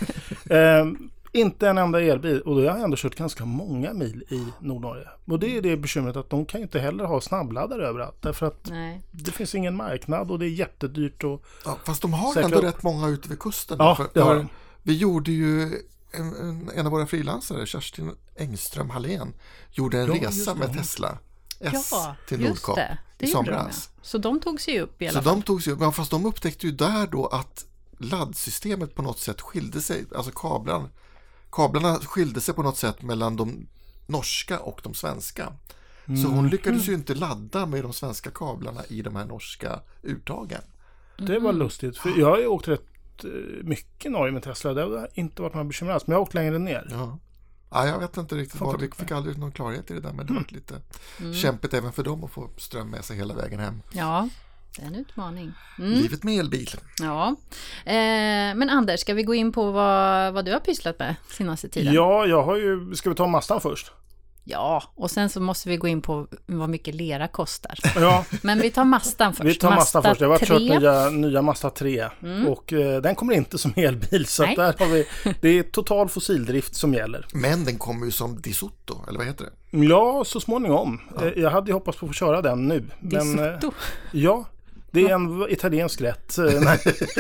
Speaker 3: um, inte en enda elbil, och då har jag ändå kört ganska många mil i Nordnorge. Och det är det bekymret att de kan inte heller ha snabbladdare överallt. Därför att Nej. det finns ingen marknad och det är jättedyrt. Och
Speaker 2: ja, fast de har ändå upp. rätt många ute vid kusten.
Speaker 3: Ja,
Speaker 2: för,
Speaker 3: det har de.
Speaker 2: Vi gjorde ju, en, en, en av våra frilansare, Kerstin Engström Hallén, gjorde en ja, resa med Tesla S
Speaker 1: ja,
Speaker 2: till Nordkap
Speaker 1: det. Det
Speaker 2: i somras.
Speaker 1: De. Så de tog sig upp i alla
Speaker 2: Så
Speaker 1: fall.
Speaker 2: de tog sig upp, men fast de upptäckte ju där då att laddsystemet på något sätt skilde sig, alltså kablarna Kablarna skilde sig på något sätt mellan de norska och de svenska. Mm. Så hon lyckades ju inte ladda med de svenska kablarna i de här norska uttagen.
Speaker 3: Det var lustigt. För jag har ju åkt rätt mycket i Norge med Tesla. Det har inte varit några bekymmer alls. Men jag har åkt längre ner.
Speaker 2: Ja. Ja, jag vet inte riktigt vad. Vi fick aldrig någon klarhet i det där. Men det var lite mm. kämpigt även för dem att få ström med sig hela vägen hem.
Speaker 1: Ja, det är en utmaning.
Speaker 2: Mm. Livet med elbil.
Speaker 1: Ja. Eh, men Anders, ska vi gå in på vad, vad du har pysslat med senaste tiden?
Speaker 3: Ja, jag har ju... Ska vi ta Mazdan först?
Speaker 1: Ja, och sen så måste vi gå in på vad mycket lera kostar.
Speaker 3: Ja.
Speaker 1: Men vi tar Mazdan först.
Speaker 3: Vi tar Mazdan först. Jag har varit kört nya, nya Mazda tre. Mm. Och eh, den kommer inte som elbil. Så att där har vi... Det är total fossildrift som gäller.
Speaker 2: Men den kommer ju som Disotto, eller vad heter det?
Speaker 3: Ja, så småningom. Ja. Jag hade ju hoppats på att få köra den nu. Men,
Speaker 1: Disotto?
Speaker 3: Ja. Det är en italiensk rätt. Nej.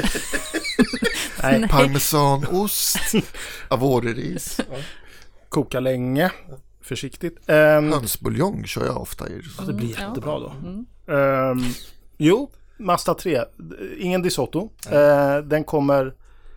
Speaker 2: Nej. Parmesanost, avoreris.
Speaker 3: Koka länge. Försiktigt.
Speaker 2: Um, Hönsbuljong kör jag ofta i.
Speaker 3: Ja, det blir jättebra då. Mm. Um, jo, Mazda tre. Ingen Disotto. Uh, den kommer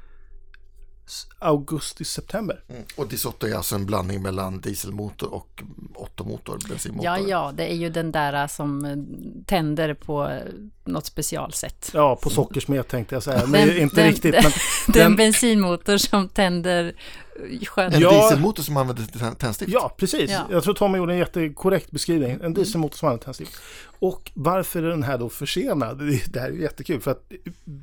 Speaker 3: augusti-september.
Speaker 2: Mm. Och Disotto är alltså en blandning mellan dieselmotor och åttomotor, bensinmotor.
Speaker 1: Ja, ja, det är ju den där som tänder på något specialsätt.
Speaker 3: Ja, på sockersmet tänkte jag säga. Men den, inte
Speaker 1: den,
Speaker 3: riktigt.
Speaker 1: Den,
Speaker 3: men
Speaker 1: den, den bensinmotor som tänder
Speaker 2: skönt. En ja, dieselmotor som använder tändstift.
Speaker 3: Ja, precis. Ja. Jag tror Tommy gjorde en jättekorrekt beskrivning. En dieselmotor som använder tändstift. Och varför är den här då försenad? Det här är jättekul för att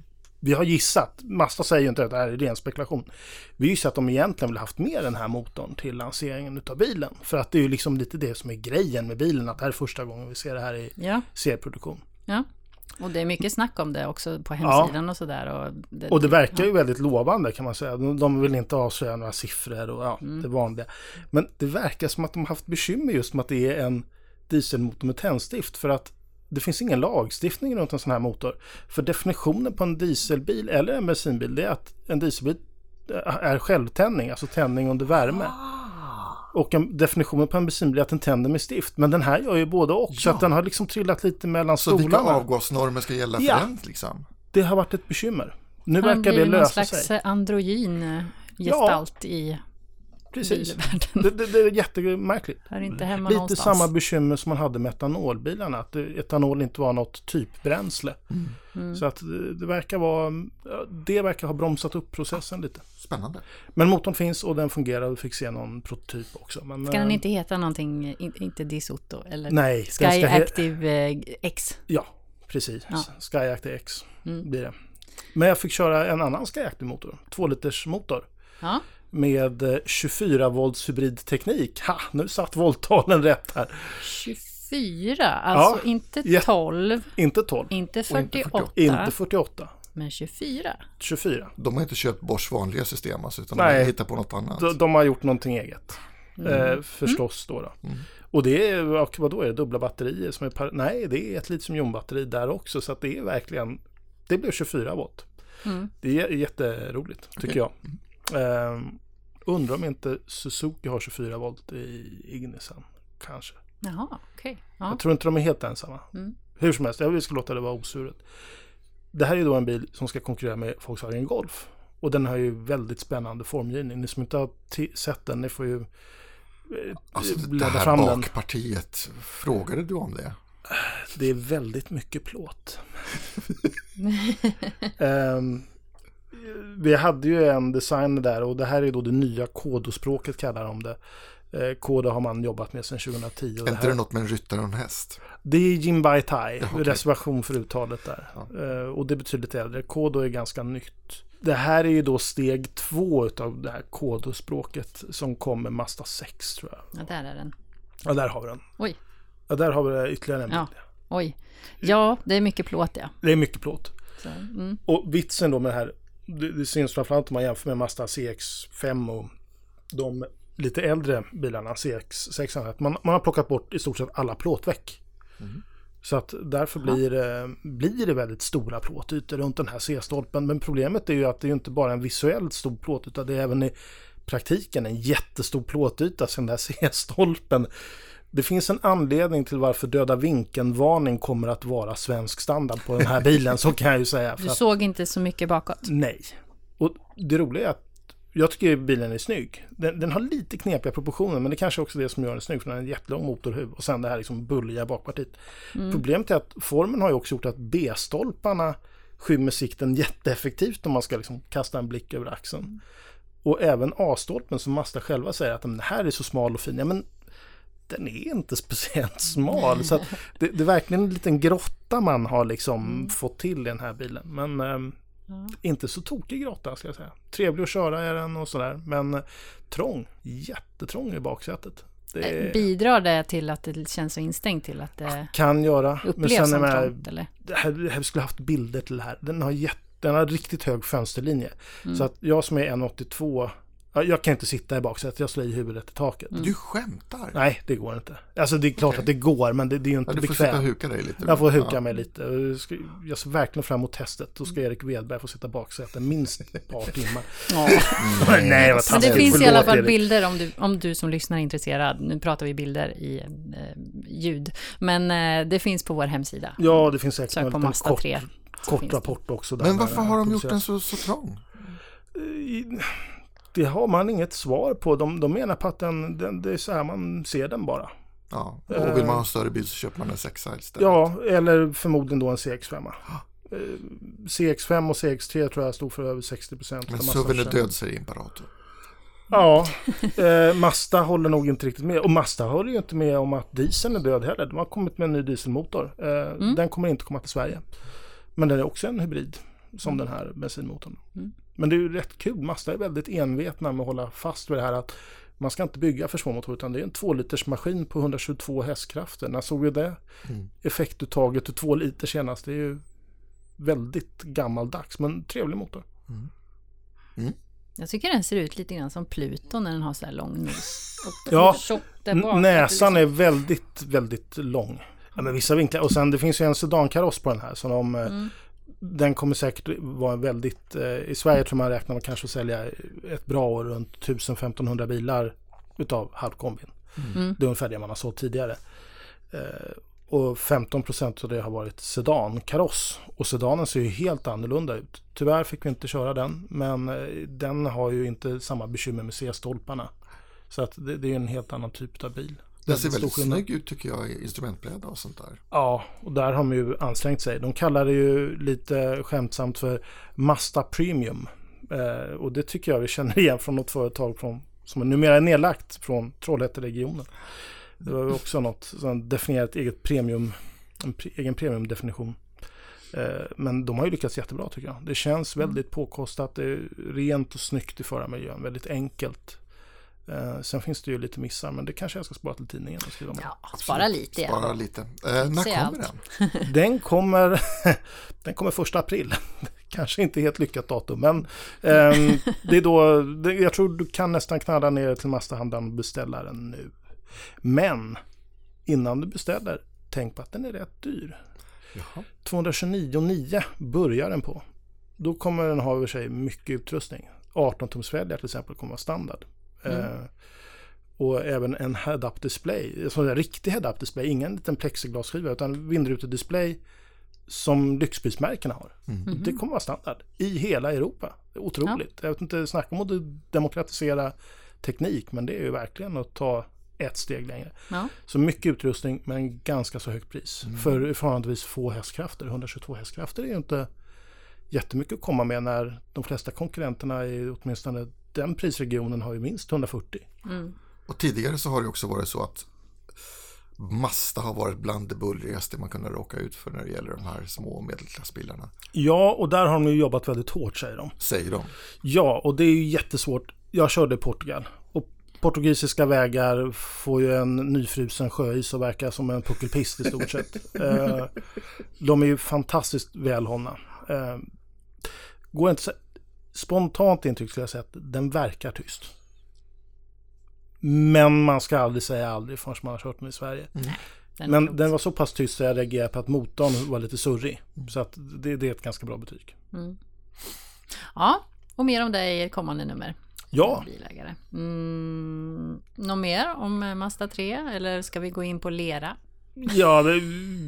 Speaker 3: vi har gissat, Mazda säger ju inte att det här är ren spekulation. Vi gissar att de egentligen vill ha haft med den här motorn till lanseringen utav bilen. För att det är ju liksom lite det som är grejen med bilen, att det här är första gången vi ser det här i
Speaker 1: ja.
Speaker 3: serieproduktion.
Speaker 1: Ja, och det är mycket snack om det också på hemsidan ja. och sådär. Och
Speaker 3: det, och det verkar ja. ju väldigt lovande kan man säga. De, de vill inte avslöja några siffror och ja, mm. det vanliga. Men det verkar som att de har haft bekymmer just med att det är en dieselmotor med tändstift, för att det finns ingen lagstiftning runt en sån här motor. För definitionen på en dieselbil eller en bensinbil, det är att en dieselbil är självtändning, alltså tändning under värme. Ah. Och en definitionen på en bensinbil är att den tänder med stift. Men den här gör ju både och, ja. så att den har liksom trillat lite mellan
Speaker 2: så
Speaker 3: stolarna.
Speaker 2: Så vilka avgasnormer ska gälla för
Speaker 3: ja.
Speaker 2: den liksom?
Speaker 3: Det har varit ett bekymmer. Nu
Speaker 1: Han
Speaker 3: verkar det lösa sig.
Speaker 1: Han blir någon slags androgyn gestalt ja. i...
Speaker 3: Precis. Det, det, det är jättemärkligt.
Speaker 1: Är inte hemma
Speaker 3: Lite
Speaker 1: någonstans.
Speaker 3: Samma bekymmer som man hade med etanolbilarna. Att etanol inte var något typbränsle. Mm. Mm. Så att det, det verkar vara... Det verkar ha bromsat upp processen lite.
Speaker 2: Spännande.
Speaker 3: Men motorn finns och den fungerar. Vi fick se någon prototyp också. Men,
Speaker 1: ska den inte heta någonting, inte Disotto? Eller
Speaker 3: nej.
Speaker 1: Sky Active he- X?
Speaker 3: Ja, precis. Ja. Sky Active X
Speaker 1: mm.
Speaker 3: blir det. Men jag fick köra en annan Sky Active motor. Två liters motor.
Speaker 1: Ja.
Speaker 3: Med tjugofyra volts hybridteknik. Ha, nu satt volttalen rätt här.
Speaker 1: tjugofyra, alltså ja, inte tolv.
Speaker 3: Inte tolv.
Speaker 1: Inte fyrtioåtta.
Speaker 3: Inte fyrtioåtta.
Speaker 1: Men tjugofyra.
Speaker 3: tjugofyra.
Speaker 2: De har inte köpt Bosch vanliga system alltså, utan Nej, de har hittat på något annat.
Speaker 3: De, de har gjort någonting eget. Mm. Eh, förstås mm. då. då. Mm. Och det är, vad då är det? Dubbla batterier som är par- Nej, det är ett litiumjonbatteri där också. Så att det är verkligen, det blev tjugofyra volt. Mm. Det är jätteroligt, tycker okay. jag. Um, undrar om inte Suzuki har tjugofyra volt i Ignisen kanske.
Speaker 1: Jaha, okej. Okay. Ja.
Speaker 3: Jag tror inte de är helt ensamma. Mm. Hur som helst, jag vill ska låta det vara osuret. Det här är då en bil som ska konkurrera med Volkswagen Golf. Och den har ju väldigt spännande formgivning. Ni som inte har t- sett den, ni får ju eh,
Speaker 2: alltså,
Speaker 3: bläddra
Speaker 2: fram den.
Speaker 3: Det här
Speaker 2: bakpartiet, frågade du om det?
Speaker 3: Det är väldigt mycket plåt. um, vi hade ju en designer där och det här är då det nya Kodo-språket kallar de det. Eh, Kodo har man jobbat med sedan tjugohundratio.
Speaker 2: Är inte det något med en ryttare och en häst?
Speaker 3: Det är Jinbai Tai,
Speaker 2: ja, okay.
Speaker 3: reservation för uttalet där. Ja. Eh, och det betyder lite äldre. Kodo är ganska nytt. Det här är ju då steg två av det här Kodo-språket som kom med Mazda sex tror jag.
Speaker 1: Ja, där är den.
Speaker 3: Ja, där har vi den.
Speaker 1: Oj.
Speaker 3: Ja, där har vi det ytterligare en bild.
Speaker 1: Ja. Oj. Ja, det är mycket plåt, ja.
Speaker 3: Det är mycket plåt.
Speaker 1: Så, mm.
Speaker 3: Och vitsen då med det här, det, det syns framförallt om man jämför med Mazda C X fem och de lite äldre bilarna, C X sex, att man, man har plockat bort i stort sett alla plåtväck. Mm. Så att därför blir det, blir det väldigt stora plåtytor runt den här C-stolpen. Men problemet är ju att det är inte bara en visuellt stor plåt utan det är även i praktiken en jättestor plåtyta som den här C-stolpen. Det finns en anledning till varför döda vinkelvarning kommer att vara svensk standard på den här bilen, så kan jag ju säga.
Speaker 1: Du såg inte så mycket bakåt?
Speaker 3: Nej. Och det roliga är att jag tycker bilen är snygg. Den, den har lite knepiga proportioner, men det kanske är också det som gör den snygg, för den har en jättelång motorhuv och sen det här liksom bulliga bakpartiet. Mm. Problemet är att formen har ju också gjort att B-stolparna skymmer sikten jätteeffektivt om man ska liksom kasta en blick över axeln. Mm. Och även A-stolpen som Mazda själva säger att den här är så smal och fin. Ja, men den är inte speciellt smal. Så att det, det är verkligen en liten grotta man har liksom mm. fått till i den här bilen. Men ähm, ja. inte så tokig grotta ska jag säga. Trevlig att köra är den och sådär. Men äh, trång, jättetrång i baksätet. Det
Speaker 1: bidrar det till att det känns så instängt till att det
Speaker 3: kan göra.
Speaker 1: upplevs
Speaker 3: men
Speaker 1: som
Speaker 3: med,
Speaker 1: trångt? Eller?
Speaker 3: Det här, jag skulle haft bilder till det här. Den har, jätte, den har riktigt hög fönsterlinje. Mm. Så att jag som är en komma åttiotvå, jag kan inte sitta i baksätet, jag slår i huvudet i taket.
Speaker 2: Mm. Du skämtar?
Speaker 3: Nej, det går inte. Alltså det är klart okay. att det går, men det, det är ju inte
Speaker 2: ja, du
Speaker 3: bekvämt.
Speaker 2: Du får sitta och huka dig lite.
Speaker 3: Jag får huka ja. mig lite. Jag ser verkligen fram emot testet. Då ska Erik Wedberg få sitta baksätet minst ett par timmar.
Speaker 1: Ja.
Speaker 3: Nej, Nej vad
Speaker 1: men det finns i alla fall Erik. bilder om du, om du som lyssnar är intresserad. Nu pratar vi bilder i eh, ljud. Men eh, det finns på vår hemsida.
Speaker 3: Ja, det finns säkert
Speaker 1: en liten kort, tre,
Speaker 3: kort rapport också. Där
Speaker 2: men varför har de gjort den så, så trång?
Speaker 3: Det har man inget svar på. De, de menar på att den, den, det är så här man ser den bara.
Speaker 2: Ja, och vill man ha en större bil så köper man en sexa istället.
Speaker 3: Ja, eller förmodligen då en C X fem. C X fem och C X tre tror jag stod för över sextio procent.
Speaker 2: Men så vill det död sig imperator.
Speaker 3: Ja, eh, Mazda håller nog inte riktigt med. Och Mazda håller ju inte med om att dieseln är död heller. De har kommit med en ny dieselmotor. Eh, mm. Den kommer inte komma till Sverige. Men den är också en hybrid som mm. den här bensinmotorn. Mm. Men det är ju rätt kul. Mazda är väldigt envetna med att hålla fast vid det här att man ska inte bygga för små motorer utan det är en två liters maskin på hundratjugotvå hästkrafter. När såg vi det? Mm. Effektuttaget till två liter senast. Det är ju väldigt gammaldags men trevlig motor. Mm.
Speaker 2: Mm.
Speaker 1: Jag tycker den ser ut lite grann som Pluto när den har så här lång nos. Och
Speaker 3: ja,
Speaker 1: bak,
Speaker 3: näsan är väldigt, väldigt lång. Ja, men vissa vinklar. Och sen det finns ju en sedankaross på den här så de... Mm. Den kommer säkert vara väldigt... Eh, I Sverige tror man räknar man kanske att sälja ett bra år runt tusen till femtonhundra bilar utav halvkombin. Mm. Det är ungefär det man har sålt tidigare. Eh, och femton procent av det har varit sedankaross. Och sedanen ser ju helt annorlunda ut. Tyvärr fick vi inte köra den. Men eh, den har ju inte samma bekymmer med C-stolparna. Så att det, det är en helt annan typ av bil.
Speaker 2: Den ser väldigt snygg ut tycker jag i instrumentbräda och sånt där.
Speaker 3: Ja, och där har de ju ansträngt sig. De kallar det ju lite skämtsamt för Mazda Premium. Eh, och det tycker jag vi känner igen från något företag från, som är numera är nedlagt från Trollhätteregionen. Det var ju också något som definierat ett eget premium, en pre, egen premiumdefinition. Eh, men de har ju lyckats jättebra tycker jag. Det känns väldigt påkostat, det är rent och snyggt i förra miljön, väldigt enkelt. Uh, sen finns det ju lite missar, men det kanske jag ska spara till tidningen och skriva med.
Speaker 1: Ja, spara lite.
Speaker 2: Spara ja. lite. Uh, när kommer allt.
Speaker 3: den? Den kommer den kommer första april. Kanske inte helt lyckat datum, men um, det är då det, jag tror du kan nästan knalla ner till Mazda-handlaren och beställa den nu. Men innan du beställer, tänk på att den är rätt dyr.
Speaker 2: Jaha.
Speaker 3: tvåhundratjugonio nio börjar den på. Då kommer den ha över sig mycket utrustning. arton tums fälgar till exempel kommer vara standard. Mm. Uh, och även en head-up display, alltså en riktig head-up display, ingen liten plexiglasskiva utan vindrutedisplay som lyxbilsmärkena har. Mm. Det kommer vara standard i hela Europa. Det är otroligt. Ja. Jag vet inte, snacka om att demokratisera teknik, men det är ju verkligen att ta ett steg längre.
Speaker 1: Ja.
Speaker 3: Så mycket utrustning men ganska så högt pris. Mm. För förhållandevis få hästkrafter. hundratjugotvå hästkrafter är ju inte jättemycket att komma med när de flesta konkurrenterna i åtminstone den prisregionen har ju minst hundrafyrtio.
Speaker 1: Mm.
Speaker 2: Och tidigare så har det också varit så att Mazda har varit bland det bullrigaste man kunde råka ut för när det gäller de här små och medelklassbilarna.
Speaker 3: Ja, och där har de ju jobbat väldigt hårt, säger de.
Speaker 2: Säger de?
Speaker 3: Ja, och det är ju jättesvårt. Jag körde i Portugal. Och portugisiska vägar får ju en nyfrusen sjöis och verkar som en puckelpist i stort sett. eh, de är ju fantastiskt välhållna. Eh, går inte så, spontant intryck skulle jag säga att den verkar tyst. Men man ska aldrig säga aldrig förrän man har kört den i Sverige.
Speaker 1: Nej, den
Speaker 3: Men den var så pass tyst så jag reagerade på att motorn var lite surrig. Mm. Så att det, det är ett ganska bra betyg.
Speaker 1: Mm. Ja, och mer om det i kommande nummer.
Speaker 3: Ja.
Speaker 1: Bilägare. Mm, något mer om Mazda tre? Eller ska vi gå in på lera?
Speaker 3: Ja, det,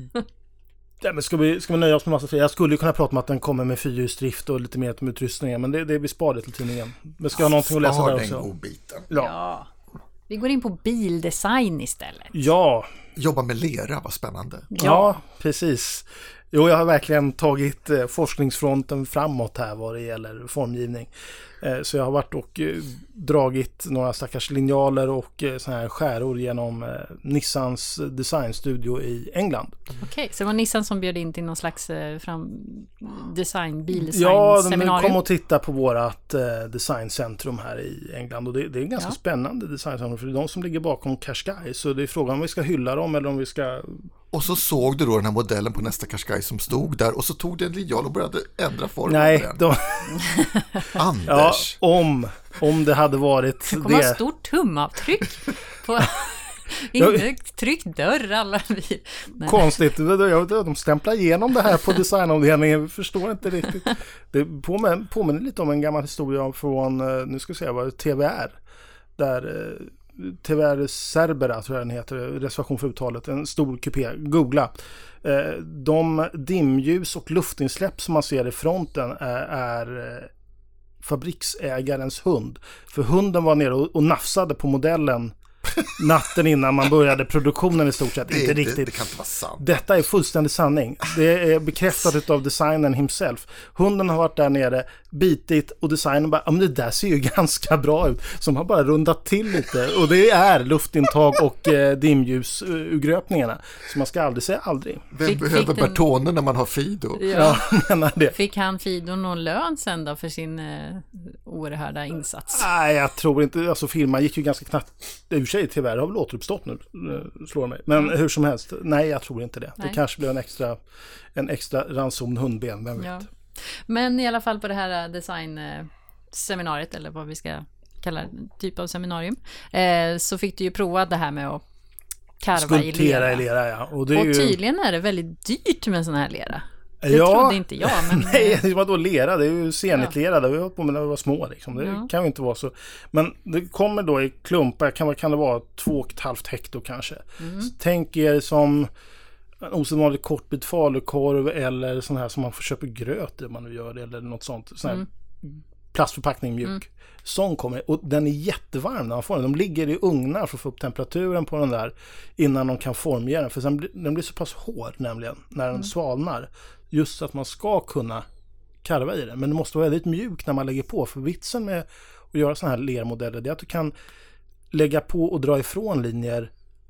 Speaker 3: ja men ska, vi, ska vi nöja oss med Mazda tre? Jag skulle ju kunna prata om att den kommer med fyrhjulsdrift och lite mer med utrustningen. Men det, det vi sparar till tidningen. Men ska jag ha någonting att läsa där också?
Speaker 2: Den godbiten.
Speaker 3: Ja.
Speaker 1: Ja. Vi går in på bildesign istället.
Speaker 3: Ja.
Speaker 2: Jobba med lera, vad spännande.
Speaker 3: Ja, ja precis. Jo, jag har verkligen tagit eh, forskningsfronten framåt här vad det gäller formgivning. Eh, så jag har varit och eh, dragit några stackars linjaler och eh, såna här skäror genom eh, Nissans designstudio i England.
Speaker 1: Okej, okay, så det var Nissan som bjöd in till någon slags eh, fram design, bildesign
Speaker 3: ja,
Speaker 1: seminarium?
Speaker 3: Ja, de kom och titta på vårat eh, designcentrum här i England och det, det är en ganska
Speaker 1: ja.
Speaker 3: spännande designcentrum för det är de som ligger bakom Qashqai, så det är frågan om vi ska hylla dem eller om vi ska...
Speaker 2: Och så såg du då den här modellen på nästa Qashqai som stod där och så tog det en linjal och började ändra formen.
Speaker 3: Nej, de...
Speaker 2: Anders.
Speaker 3: Ja, om, om det hade varit
Speaker 1: det. Det
Speaker 3: kommer
Speaker 1: ha stort tumavtryck på inte tryckt dörr alla bil. Nej.
Speaker 3: Konstigt, de stämplar igenom det här på designavdelningen, jag förstår inte riktigt. Det påminner, påminner lite om en gammal historia från, nu ska vi se, vad T V R, där T V R Cerbera tror jag den heter, reservation för uttalet, en stor kupé, googla. De dimljus och luftinsläpp som man ser i fronten är, är fabriksägarens hund. För hunden var nere och, och nafsade på modellen natten innan man började produktionen i stort sett.
Speaker 2: Det,
Speaker 3: inte
Speaker 2: det,
Speaker 3: riktigt.
Speaker 2: Det kan inte vara sant.
Speaker 3: Detta är fullständig sanning. Det är bekräftat av designern himself. Hunden har varit där nere, bitit och designen bara, men det där ser ju ganska bra ut. Som har bara rundat till lite. Och det är luftintag och eh, dimljusgröpningarna. Så man ska aldrig säga aldrig.
Speaker 2: Vem
Speaker 1: fick,
Speaker 2: behöver
Speaker 1: fick
Speaker 2: Bertone när man har Fido?
Speaker 1: Ja,
Speaker 3: ja menar det.
Speaker 1: Fick han Fido någon lön sen då för sin eh, oerhörda insats?
Speaker 3: Nej, jag tror inte. Alltså filmen gick ju ganska knappt. I och för sig tyvärr har väl återuppstått nu, slår mig. Men mm. hur som helst, nej jag tror inte det. Nej. Det kanske blir en extra, en extra ransom hundben, vem vet. Ja.
Speaker 1: Men i alla fall på det här designseminariet, eller vad vi ska kalla det, typ av seminarium, eh, så fick du ju prova det här med att karva i lera.
Speaker 3: i lera, ja. Och, det är
Speaker 1: och
Speaker 3: ju...
Speaker 1: tydligen är det väldigt dyrt med sån här lera. Det
Speaker 3: ja.
Speaker 1: trodde inte jag. Men...
Speaker 3: Nej, det var då lera. Det är ju senitlera. Det har vi hållit på med när vi var små. Liksom. Det ja. kan ju inte vara så. Men det kommer då i klumpar. Kan, kan det vara två och ett halvt hektar kanske. Mm. Så tänk er som en osedvanligt kort bit falukorv eller sån här som man får köpa gröt i, om man nu gör det, eller något sånt. Sån här mm. plastförpackning mjuk. Mm. Sån kommer. Och den är jättevarm när man får den. De ligger i ugnar för att få upp temperaturen på den där innan de kan formge den. För sen blir, den blir så pass hård nämligen när den mm. svalnar. Just så att man ska kunna karva i den. Men det måste vara väldigt mjuk när man lägger på. För vitsen med att göra såna här lermodeller, det är att du kan lägga på och dra ifrån linjer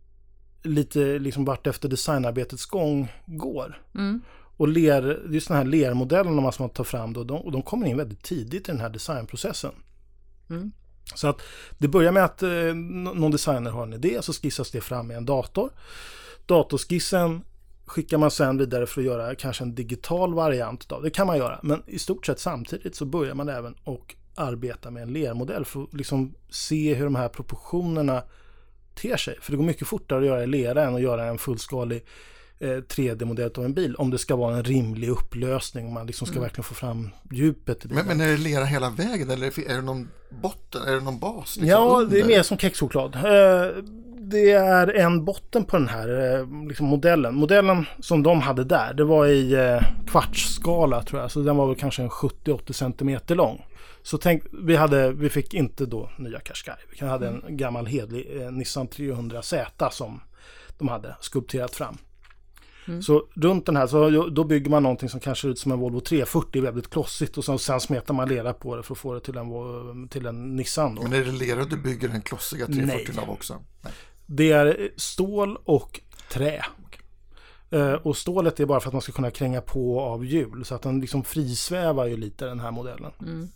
Speaker 3: lite liksom vart efter designarbetets gång går. Mm. Och ler, just den här lermodellerna som man tar fram då, de, de kommer in väldigt tidigt i den här designprocessen. Mm. Så att det börjar med att eh, någon designer har en idé, så skissas det fram i en dator. Datorskissen skickar man sen vidare för att göra kanske en digital variant av. Det kan man göra, men i stort sett samtidigt så börjar man även och arbeta med en lermodell för att liksom se hur de här proportionerna ter sig. För det går mycket fortare att göra i lera än att göra en fullskalig eh, tre D-modell av en bil om det ska vara en rimlig upplösning och man liksom ska mm. verkligen få fram djupet i bilen.
Speaker 2: Men, men är det lera hela vägen eller är det någon botten, är det någon bas? Liksom
Speaker 3: ja,
Speaker 2: under?
Speaker 3: Det är mer som kexchoklad. Eh, det är en botten på den här eh, liksom modellen. Modellen som de hade där, det var i eh, kvartsskala tror jag, så den var väl kanske en sjuttio till åttio centimeter lång. Så tänk, vi, hade, vi fick inte då nya Qashqai. Vi hade en gammal hedlig eh, Nissan trehundra Z som de hade skulpterat fram. Mm. Så runt den här så då bygger man någonting som kanske ser ut som en Volvo tre fyrtio, väldigt klossigt, och så, sen smetar man lera på det för att få det till en, till en Nissan då.
Speaker 2: Men är det lera du bygger den klossiga tre fyrtio av också? Nej.
Speaker 3: Det är stål och trä. Okay. Uh, och stålet är bara för att man ska kunna kränga på av hjul, så att den liksom frisvävar ju lite den här modellen.
Speaker 1: Mm.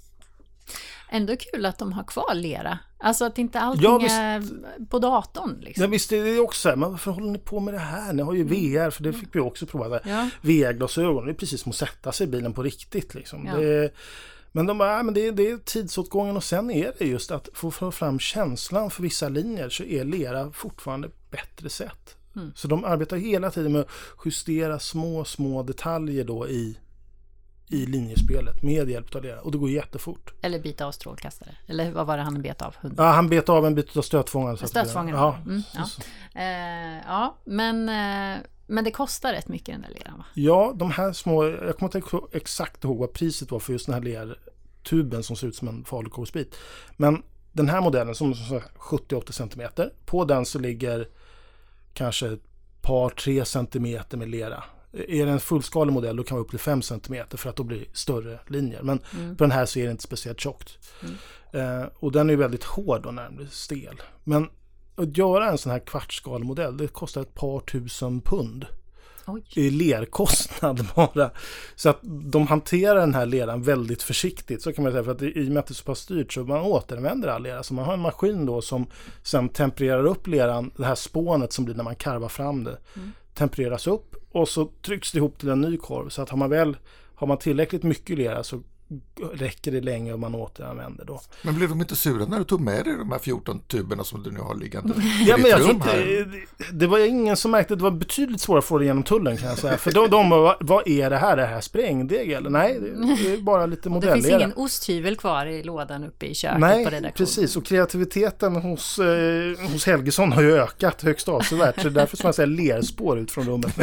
Speaker 1: Ändå kul att de har kvar lera. Alltså att inte allting
Speaker 3: ja, visst,
Speaker 1: är på datorn. Liksom.
Speaker 3: Ja visst, det är också så här, men varför håller ni på med det här? Ni har ju V R, för det fick vi också prova. Ja. V R-glasögon, det är precis som att sätta sig i bilen på riktigt. Liksom. Ja. Det, men de bara, men det, det är tidsåtgången, och sen är det just att få fram känslan för vissa linjer, så är lera fortfarande bättre sätt. Mm. Så de arbetar hela tiden med att justera små, små detaljer då i i linjespelet med hjälp av lera, och det går jättefort.
Speaker 1: Eller bita av strålkastare. Eller vad var det han bet av? Hunden?
Speaker 3: Ja, han bet av en bit av stötfångaren.
Speaker 1: Stötfångaren. Ja. Mm, ja. Eh, ja, men eh, men det kostar rätt mycket den där leran, va? Ja, de här små, jag kommer inte exakt ihåg vad priset var för just den här lertuben som ser ut som en falukorvsbit. Men den här modellen som är sjuttio till åttio centimeter, på den så ligger kanske ett par tre centimeter med lera. Är det en fullskalig modell då kan man upp till fem centimeter för att då blir större linjer. Men mm. på den här så är det inte speciellt tjockt. Mm. Eh, och den är väldigt hård och närmare stel. Men att göra en sån här kvartsskalig modell, det kostar ett par tusen pund. Oj. I lerkostnad bara. Så att de hanterar den här leran väldigt försiktigt, så kan man säga, för att i och med att det är så pass styrt så man återvänder all lera. Så man har en maskin då som sen tempererar upp leran, det här spånet som blir när man karvar fram det. Mm. Tempereras upp och så trycks det ihop till en ny korv, så att har man väl har man tillräckligt mycket lera så räcker det länge om man återanvänder då.
Speaker 2: Men blev de inte sura när du tog med dig de här fjorton tuberna som du nu har liggande?
Speaker 3: Ja, men jag tror inte, det, det var ingen som märkte, det var betydligt svårare att få det genom tullen, kan jag säga. För de, de vad, vad är det här? Det här sprängdeg eller? Nej, det, det är bara lite modellera.
Speaker 1: Det finns ingen osthyvel kvar i lådan uppe i köket.
Speaker 3: Nej,
Speaker 1: på redaktionen.
Speaker 3: Precis. Och kreativiteten hos, eh, hos Helgesson har ju ökat högst avsevärt. Så därför som man säger lerspår ut från rummet.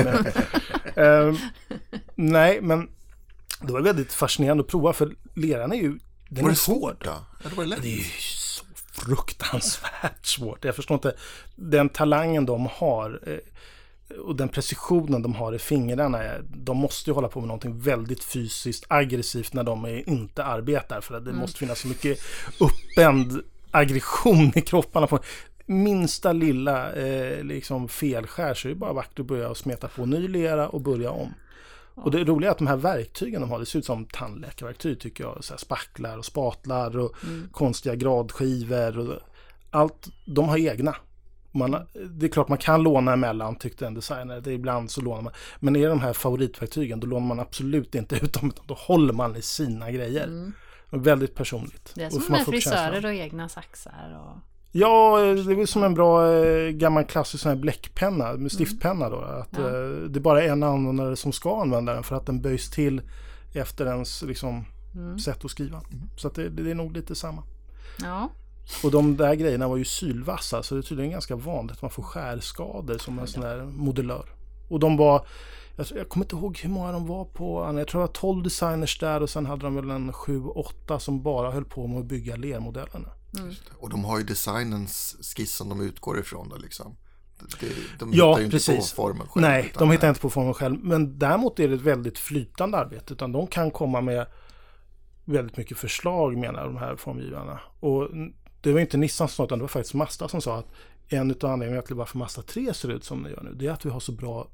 Speaker 3: uh, nej, men det var väldigt fascinerande att prova, för leran är ju, den
Speaker 2: var
Speaker 3: är
Speaker 2: det svårt då? Eller var det lätt?
Speaker 3: Det är ju så fruktansvärt svårt. Jag förstår inte, den talangen de har eh, och den precisionen de har i fingrarna, de måste ju hålla på med någonting väldigt fysiskt aggressivt när de är, inte arbetar, för att det mm. måste finnas så mycket uppänd aggression i kropparna på minsta lilla eh, liksom felskär, så är det bara vackert att börja smeta på ny lera och börja om. Och det roliga är att de här verktygen de har, det ser ut som tandläkarverktyg tycker jag. Så här spacklar och spatlar och mm. konstiga gradskivor. Och allt, de har egna. Man, det är klart man kan låna emellan, tyckte en designer. Det är ibland så lånar man. Men är de här favoritverktygen, då lånar man absolut inte ut dem, utan då håller man i sina grejer. Mm. Väldigt personligt.
Speaker 1: Det är som med frisörer och egna saxar och...
Speaker 3: Ja, det är som en bra eh, gammal klassisk sån här bläckpenna med stiftpenna då. Att, ja. eh, det är bara en användare som ska använda den, för att den böjs till efter ens liksom, mm. sätt att skriva. Mm. Så att det, det är nog lite samma.
Speaker 1: Ja.
Speaker 3: Och de där grejerna var ju sylvassa, så det är tydligen ganska vanligt att man får skärskador som en sån där modellör. Och de var, jag, jag kommer inte ihåg hur många de var på, jag tror det var tolv designers där, och sen hade de väl en sju åtta som bara höll på med att bygga lermodellerna.
Speaker 2: Mm. Och de har ju designens skiss som de utgår ifrån då liksom. Det, de
Speaker 3: ja,
Speaker 2: hittar ju
Speaker 3: precis.
Speaker 2: Inte på formen själv.
Speaker 3: Nej, de hittar inte på formen själv. Men däremot är det ett väldigt flytande arbete. Utan de kan komma med väldigt mycket förslag, menar de här formgivarna. Och det var inte Nissan som sa, utan det var faktiskt Mazda som sa att en av anledningarna till varför Mazda tre ser ut som det gör nu, det är att vi har så bra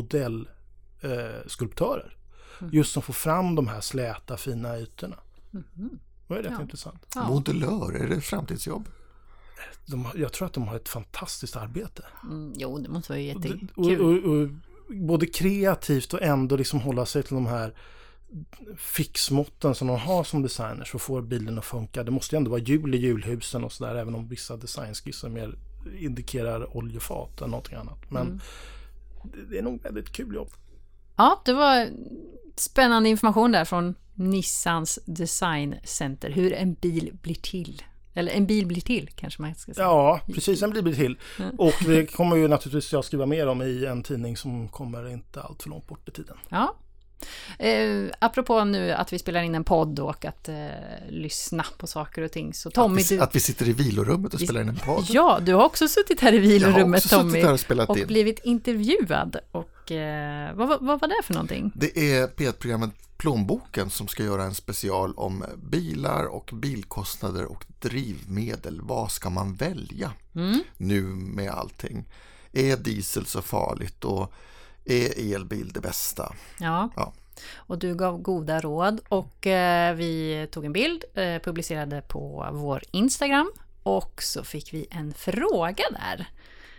Speaker 3: modellskulptörer. Eh, mm. Just som får fram de här släta, fina ytorna. Mm. Det är rätt ja. intressant.
Speaker 2: Ja. Modellör, är det framtidsjobb?
Speaker 3: De, jag tror att de har ett fantastiskt arbete.
Speaker 1: Mm, jo, det måste vara jättekul.
Speaker 3: Och, och, och, och, både kreativt och ändå liksom hålla sig till de här fixmåtten som de har som designers för att få bilen att funka. Det måste ju ändå vara hjul i hjulhusen och sådär, även om vissa designskisser mer indikerar oljefat än någonting annat. Men mm. det är nog väldigt kul jobb.
Speaker 1: Ja, det var spännande information där från Nissans Design Center. Hur en bil blir till. Eller en bil blir till, kanske man ska säga.
Speaker 3: Ja, precis, en bil blir till. Och det kommer ju naturligtvis jag skriva mer om i en tidning som kommer inte allt för långt bort i tiden.
Speaker 1: Ja. Eh, apropå nu att vi spelar in en podd och att eh, lyssna på saker och ting. Så Tommy,
Speaker 2: att, vi,
Speaker 1: du,
Speaker 2: att vi sitter i vilorummet och vi, spelar in en podd.
Speaker 1: Ja, du har också suttit här i vilorummet, Tommy.
Speaker 2: Här och spelat
Speaker 1: och
Speaker 2: in.
Speaker 1: blivit intervjuad. Och eh, vad, vad, vad var det för någonting?
Speaker 2: Det är P ett-programmet Plånboken som ska göra en special om bilar och bilkostnader och drivmedel. Vad ska man välja
Speaker 1: Mm.
Speaker 2: nu med allting? Är diesel så farligt och är elbil det bästa?
Speaker 1: Ja.
Speaker 2: Ja.
Speaker 1: Och du gav goda råd och eh, vi tog en bild, eh, publicerade på vår Instagram och så fick vi en fråga där.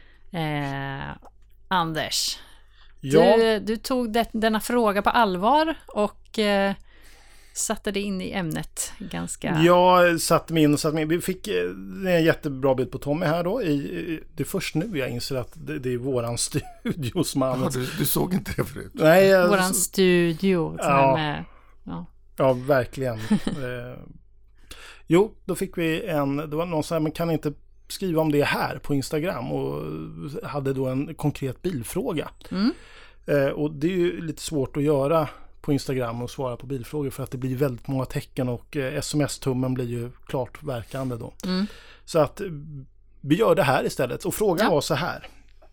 Speaker 1: Eh, Anders,
Speaker 3: Ja.
Speaker 1: du, du tog det, denna fråga på allvar och eh, satte dig in i ämnet ganska...
Speaker 3: Jag satte mig in och satte mig in. Vi fick eh, en jättebra bild på Tommy här då. I, i, det är först nu jag inser att det, det är våran studio som
Speaker 2: Ja,
Speaker 3: används.
Speaker 2: du, du såg inte det förut.
Speaker 3: Nej, jag,
Speaker 1: Våran studio. Som
Speaker 3: Ja.
Speaker 1: är med, ja.
Speaker 3: Ja, verkligen. eh, jo, då fick vi en, det var någon som sa, men kan inte skriva om det här på Instagram, och hade då en konkret bilfråga.
Speaker 1: Mm.
Speaker 3: Eh, och det är ju lite svårt att göra på Instagram och svara på bilfrågor för att det blir väldigt många tecken och eh, sms-tummen blir ju klart verkande då.
Speaker 1: Mm.
Speaker 3: Så att eh, vi gör det här istället. Och frågan
Speaker 1: Ja.
Speaker 3: var så här.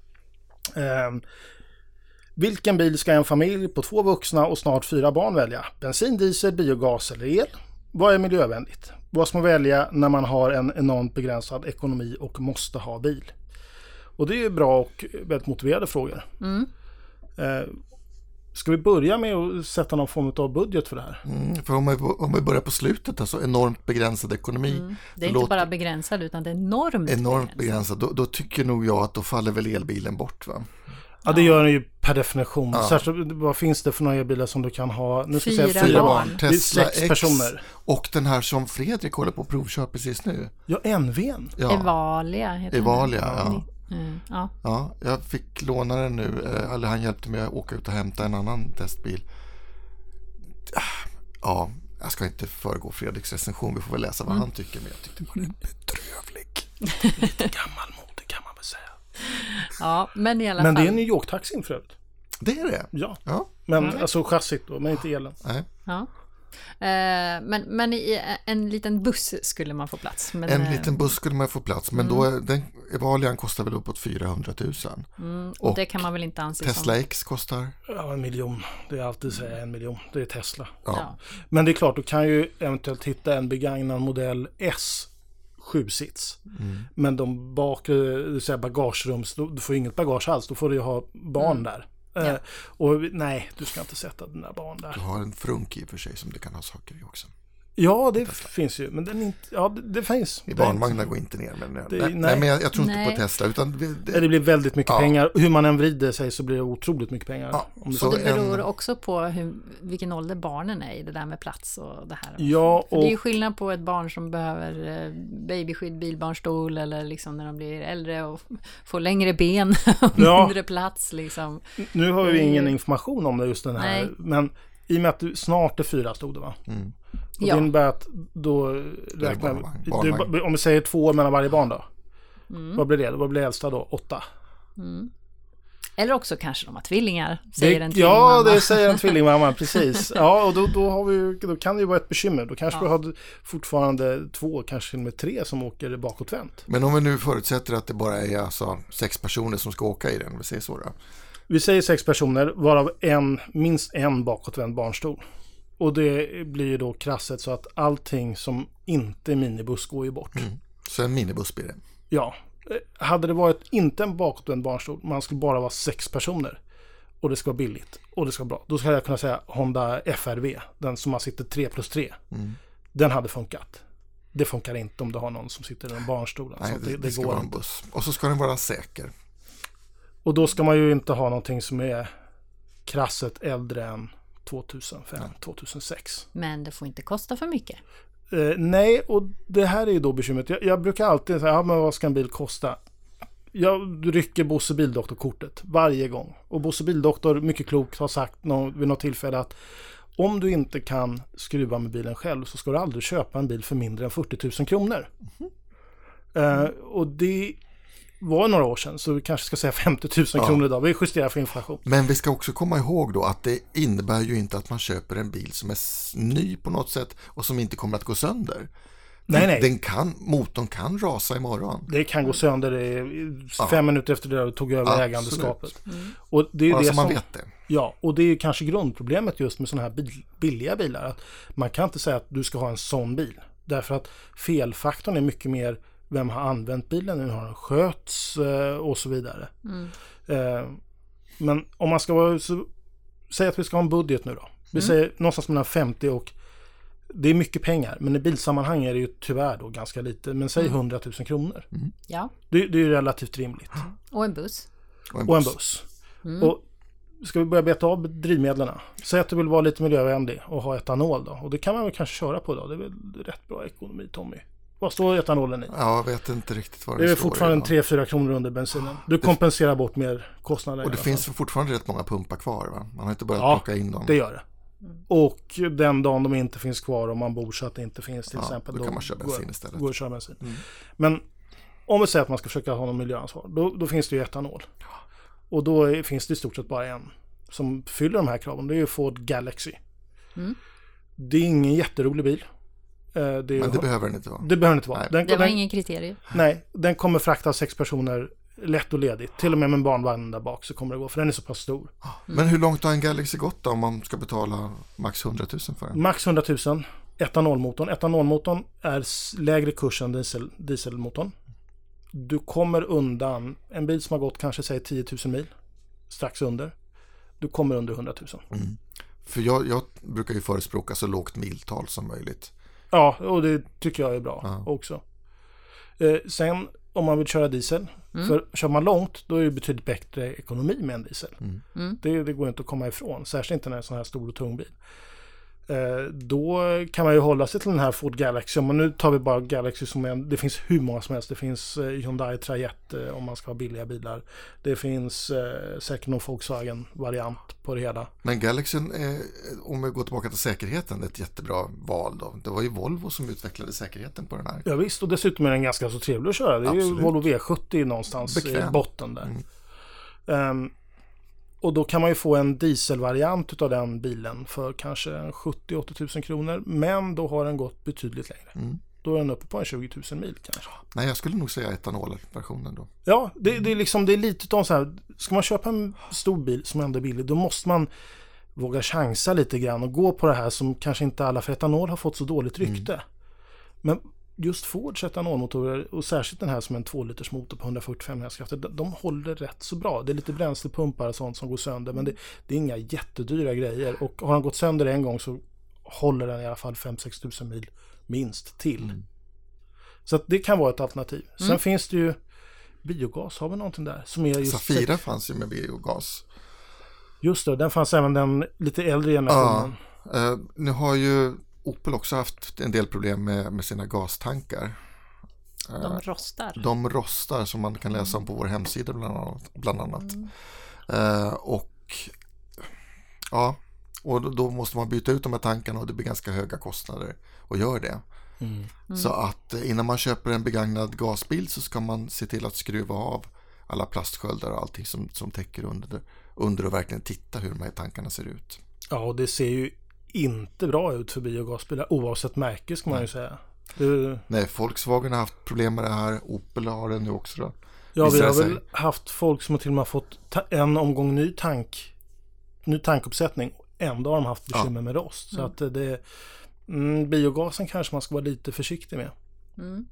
Speaker 3: Eh, vilken bil ska en familj på två vuxna och snart fyra barn välja? Bensin, diesel, biogas eller el? Vad är miljövänligt? Vad ska man välja när man har en enormt begränsad ekonomi och måste ha bil? Och det är ju bra och väldigt motiverade frågor.
Speaker 1: Mm.
Speaker 3: Eh, ska vi börja med att sätta någon form av budget för det här?
Speaker 2: Mm, för om vi, om vi börjar på slutet, alltså enormt begränsad ekonomi.
Speaker 1: Mm. Det är inte
Speaker 2: låter-
Speaker 1: bara begränsad utan det är enormt,
Speaker 2: Enormt begränsad, då, då tycker nog jag att då faller väl elbilen bort, va?
Speaker 3: Ja, det gör den ju per definition.
Speaker 2: Ja.
Speaker 3: Särskilt, vad finns det för några elbilar som du kan ha? Nu ska jag
Speaker 1: Fyra
Speaker 3: säga fyra
Speaker 1: barn.
Speaker 3: barn. Det är
Speaker 2: Tesla
Speaker 3: sex
Speaker 2: X.
Speaker 3: personer.
Speaker 2: Och den här som Fredrik håller på att provköra precis nu.
Speaker 3: Ja, N V:n.
Speaker 2: Ja,
Speaker 1: Evalia heter
Speaker 2: Evalia,
Speaker 1: den.
Speaker 2: ja.
Speaker 1: Mm, ja.
Speaker 2: Ja, jag fick låna den nu. eh, Eller han hjälpte mig att åka ut och hämta en annan testbil. Ja, jag ska inte föregå Fredriks recension. Vi får väl läsa vad
Speaker 1: Mm.
Speaker 2: han tycker. Men jag tyckte det var bedrövlig.
Speaker 3: Lite gammalmodig kan man väl säga.
Speaker 1: ja, men i alla
Speaker 3: Men det
Speaker 1: fall.
Speaker 3: är en New York-taxin för övrigt.
Speaker 2: Det är det.
Speaker 3: Ja,
Speaker 2: Ja,
Speaker 3: men
Speaker 1: Mm.
Speaker 3: alltså chassit då, men inte elen.
Speaker 2: nej.
Speaker 1: Ja. Eh, men, men i en liten buss skulle man få plats. Men,
Speaker 2: En
Speaker 1: eh,
Speaker 2: liten buss skulle man få plats. Men då är, den Evalian kostar väl uppåt fyrahundratusen.
Speaker 1: Mm, och,
Speaker 2: och
Speaker 1: det kan man väl inte anse
Speaker 2: Tesla
Speaker 1: som...
Speaker 2: X kostar.
Speaker 3: Ja, en miljon. Det är alltid säga en miljon. Det är Tesla.
Speaker 2: Ja.
Speaker 1: Ja.
Speaker 3: Men det är klart, du kan ju eventuellt hitta en begagnad modell S sju-sits.
Speaker 2: Mm.
Speaker 3: Men de bakre, det vill säga bagagerums, du får inget bagage alls. Då får du ju ha barn där.
Speaker 1: Ja.
Speaker 3: Eh, och nej, du ska inte sätta dina barn där.
Speaker 2: Du har en frunk i och för sig som du kan ha saker i också.
Speaker 3: Ja, det finns ju. Men den är inte, ja, det, det finns.
Speaker 2: I
Speaker 3: Det är
Speaker 2: barnvagnar
Speaker 3: inte-
Speaker 2: går inte ner. Men,
Speaker 3: Det-
Speaker 2: nej,
Speaker 3: nej.
Speaker 2: nej, men jag, jag tror
Speaker 1: Nej.
Speaker 2: inte på Tesla. Utan det,
Speaker 3: Det
Speaker 2: det,
Speaker 3: blir väldigt mycket
Speaker 2: Ja.
Speaker 3: pengar. Hur man än vrider sig så blir det otroligt mycket pengar.
Speaker 2: Ja,
Speaker 3: Om du
Speaker 2: så-
Speaker 1: Och det beror
Speaker 2: en-
Speaker 1: också på hur, vilken ålder barnen är i, det där med plats och det här.
Speaker 3: Ja,
Speaker 1: För det är ju
Speaker 3: och
Speaker 1: skillnad på ett barn som behöver eh, babyskydd, bilbarnstol eller liksom när de blir äldre och får längre ben och
Speaker 3: Ja.
Speaker 1: mindre plats liksom.
Speaker 3: nu har vi
Speaker 1: det är
Speaker 3: ingen
Speaker 1: ju-
Speaker 3: information om det just den här.
Speaker 1: Nej.
Speaker 3: Men i och med att du snart är fyra stod det, va?
Speaker 2: mm.
Speaker 3: Och
Speaker 1: Ja.
Speaker 3: det innebär att då räknar
Speaker 2: barnvagn.
Speaker 3: du,
Speaker 2: Barnvagn.
Speaker 3: om vi säger två år mellan varje barn då.
Speaker 1: Mm.
Speaker 3: Vad blir det? Vad blir äldsta då? Åtta?
Speaker 1: Mm. Eller också kanske de har tvillingar, säger
Speaker 3: Det,
Speaker 1: en
Speaker 3: ja,
Speaker 1: tvillingmamma.
Speaker 3: det säger en tvillingmamma, precis. Ja, och då, då, har vi, ju- då kan det ju vara ett bekymmer. Då kanske
Speaker 1: Ja.
Speaker 3: vi har fortfarande två, kanske till och med tre som åker bakåtvänt.
Speaker 2: Men om vi nu förutsätter att det bara är alltså sex personer som ska åka i den, vi säger så då.
Speaker 3: Vi säger sex personer, varav en, minst en bakåtvänd barnstol. Och det blir ju då krasset så att allting som inte är minibuss går ju bort.
Speaker 2: Mm. Så en minibuss blir det.
Speaker 3: Ja, eh, hade det varit inte en bakåtvänd barnstol, man skulle bara vara sex personer och det ska vara billigt och det ska vara bra. Då skulle jag kunna säga Honda F R V, den som man sitter tre plus tre.
Speaker 2: Mm.
Speaker 3: Den hade funkat. Det funkar inte om du har någon som sitter i en barnstol.
Speaker 2: Nej,
Speaker 3: Så
Speaker 2: det,
Speaker 3: det,
Speaker 2: det,
Speaker 3: det
Speaker 2: ska
Speaker 3: går
Speaker 2: vara en
Speaker 3: inte.
Speaker 2: buss. Och så ska den vara säker.
Speaker 3: Och då ska man ju inte ha någonting som är krasset äldre än tvåtusenfem tvåtusensex.
Speaker 1: Men det får inte kosta för mycket.
Speaker 3: Eh, nej, och det här är ju då bekymret. Jag, jag brukar alltid säga, ja, men vad ska en bil kosta? jag rycker Bosse Bildoktor-kortet varje gång. Och Bosse Bildoktor, mycket klokt, har sagt någon, vid något tillfälle att om du inte kan skruva med bilen själv så ska du aldrig köpa en bil för mindre än fyrtio tusen kronor. Mm. Uh, och det var några år sedan, så vi kanske ska säga femtio tusen ja. kronor idag. Vi justerar för inflation.
Speaker 2: Men vi ska också komma ihåg då att det innebär ju inte att man köper en bil som är ny på något sätt och som inte kommer att gå sönder.
Speaker 3: Nej, nej.
Speaker 2: Den kan, motorn kan rasa imorgon.
Speaker 3: Det kan gå sönder fem ja. minuter efter det du tog över Absolut. ägandeskapet.
Speaker 2: Mm.
Speaker 3: Och det är
Speaker 2: Bara
Speaker 3: det
Speaker 2: som man
Speaker 3: som,
Speaker 2: vet det.
Speaker 3: Ja, och det är kanske grundproblemet just med sådana här bil, billiga bilar. Att man kan inte säga att du ska ha en sån bil. Därför att felfaktorn är mycket mer vem har använt bilen, hur har den sköts och så vidare. Mm. Men om man ska vara, så, säg att vi ska ha en budget nu då. Vi mm. säger någonstans mellan femtio och det är mycket pengar, men i bilsammanhang är det ju tyvärr då ganska lite. Men säg mm. hundra tusen kronor.
Speaker 1: Mm. Ja.
Speaker 3: Det, det är ju relativt rimligt.
Speaker 1: Och en buss.
Speaker 2: Och en
Speaker 3: buss. Och, en
Speaker 2: buss.
Speaker 3: Mm. och ska vi börja beta av drivmedlen? Säg att du vill vara lite miljövänlig och ha etanol då. Och det kan man väl kanske köra på då. Det är väl rätt bra ekonomi, Tommy. Vad står etanolen i?
Speaker 2: Ja, jag vet inte riktigt vad det,
Speaker 3: det är
Speaker 2: står
Speaker 3: fortfarande tre fyra kronor under bensinen. Du kompenserar bort mer kostnader.
Speaker 2: Och det finns fortfarande rätt många pumpar kvar, va? Man har inte börjat
Speaker 3: ja,
Speaker 2: plocka in dem.
Speaker 3: det gör det. Och den dagen de inte finns kvar, om man bor så att det inte finns till
Speaker 2: ja,
Speaker 3: exempel,
Speaker 2: då kan man köra bensin
Speaker 3: går,
Speaker 2: istället.
Speaker 3: Går att köra bensin. Mm. Men om vi säger att man ska försöka ha någon miljöansvar, då, då finns det ju etanol. Och då är, finns det i stort sett bara en som fyller de här kraven. Det är ju Ford Galaxy. Mm. Det är ingen jätterolig bil. Det är,
Speaker 2: Men det behöver den inte vara.
Speaker 3: Det behöver inte vara.
Speaker 1: Den, det var den, ingen kriterie.
Speaker 3: Nej, den kommer frakta sex personer lätt och ledigt. Till och med med en barnvagn där bak så kommer det gå, för den är så pass stor.
Speaker 2: Mm. Men hur långt har en Galaxy gått då om man ska betala max hundra tusen för den?
Speaker 3: Max hundra tusen. Etanolmotorn. Etanolmotorn är lägre kurs än diesel, dieselmotorn. Du kommer undan en bil som har gått kanske säg tio tusen mil. Strax under. Du kommer under hundra tusen.
Speaker 2: Mm. För jag, jag brukar ju förespråka så lågt miltal som möjligt.
Speaker 3: Ja, och det tycker jag är bra ja. också. Eh, sen om man vill köra diesel. Mm. För kör man långt, då är det betydligt bättre ekonomi med en diesel. Mm. Mm. Det, det går inte att komma ifrån. Särskilt inte när det är en sån här stor och tung bil. Eh, då kan man ju hålla sig till den här Ford Galaxy. Men nu tar vi bara Galaxy som en, det finns hur många som helst. Det finns eh, Hyundai Trajet eh, om man ska ha billiga bilar. Det finns eh, säkert någon Volkswagen-variant på det hela.
Speaker 2: Men Galaxy, eh, om vi går tillbaka till säkerheten, är ett jättebra val då. Det var ju Volvo som utvecklade säkerheten på den här.
Speaker 3: Ja visst, och dessutom är den ganska så trevlig att köra. Det är Absolut. ju Volvo V sjuttio någonstans Bekväm. i botten där. Mm. Um, Och då kan man ju få en dieselvariant av den bilen för kanske sjuttio till åttio tusen kronor. Men då har den gått betydligt längre. Mm. Då är den uppe på en tjugo tusen mil kanske.
Speaker 2: Nej, jag skulle nog säga etanolversionen då.
Speaker 3: Ja, det, det, är liksom, det är lite om så här. Ska man köpa en stor bil som ändå är billig, då måste man våga chansa lite grann och gå på det här som kanske inte alla, för etanol har fått så dåligt rykte. Mm. Men just Fords etanolmotorer, och särskilt den här som en två liters motor på hundrafyrtiofem hästkrafter, de, de håller rätt så bra. Det är lite bränslepumpar och sånt som går sönder, men det, det är inga jättedyra grejer. Och har den gått sönder en gång så håller den i alla fall fem till sex tusen mil minst till. Mm. Så att det kan vara ett alternativ. Sen mm. finns det ju biogas, har vi någonting där? Som är just
Speaker 2: Safira fanns ju med biogas.
Speaker 3: Just det, den fanns även den lite äldre generationen.
Speaker 2: Ja, uh, nu har ju Opel också haft en del problem med, med sina gastankar.
Speaker 1: De rostar.
Speaker 2: De rostar, som man kan läsa om på vår hemsida bland annat. Bland annat. Mm. Uh, och ja, och då, då måste man byta ut de här tankarna och det blir ganska höga kostnader och gör det. Mm. Mm. Så att innan man köper en begagnad gasbil så ska man se till att skruva av alla plastsköldar och allting som, som täcker under, under och verkligen titta hur de här tankarna ser ut.
Speaker 3: Ja, och det ser ju inte bra ut för biogasbilar oavsett märke, ska man ju säga. Det...
Speaker 2: Nej, Volkswagen har haft problem med det här. Opel har det nu också då.
Speaker 3: Ja, vi har väl haft folk som har till och med fått ta- en omgång ny tank ny tankuppsättning. Ändå har de haft bekymmer ja. med rost. Så mm. att det mm, biogasen kanske man ska vara lite försiktig med.
Speaker 1: Mm.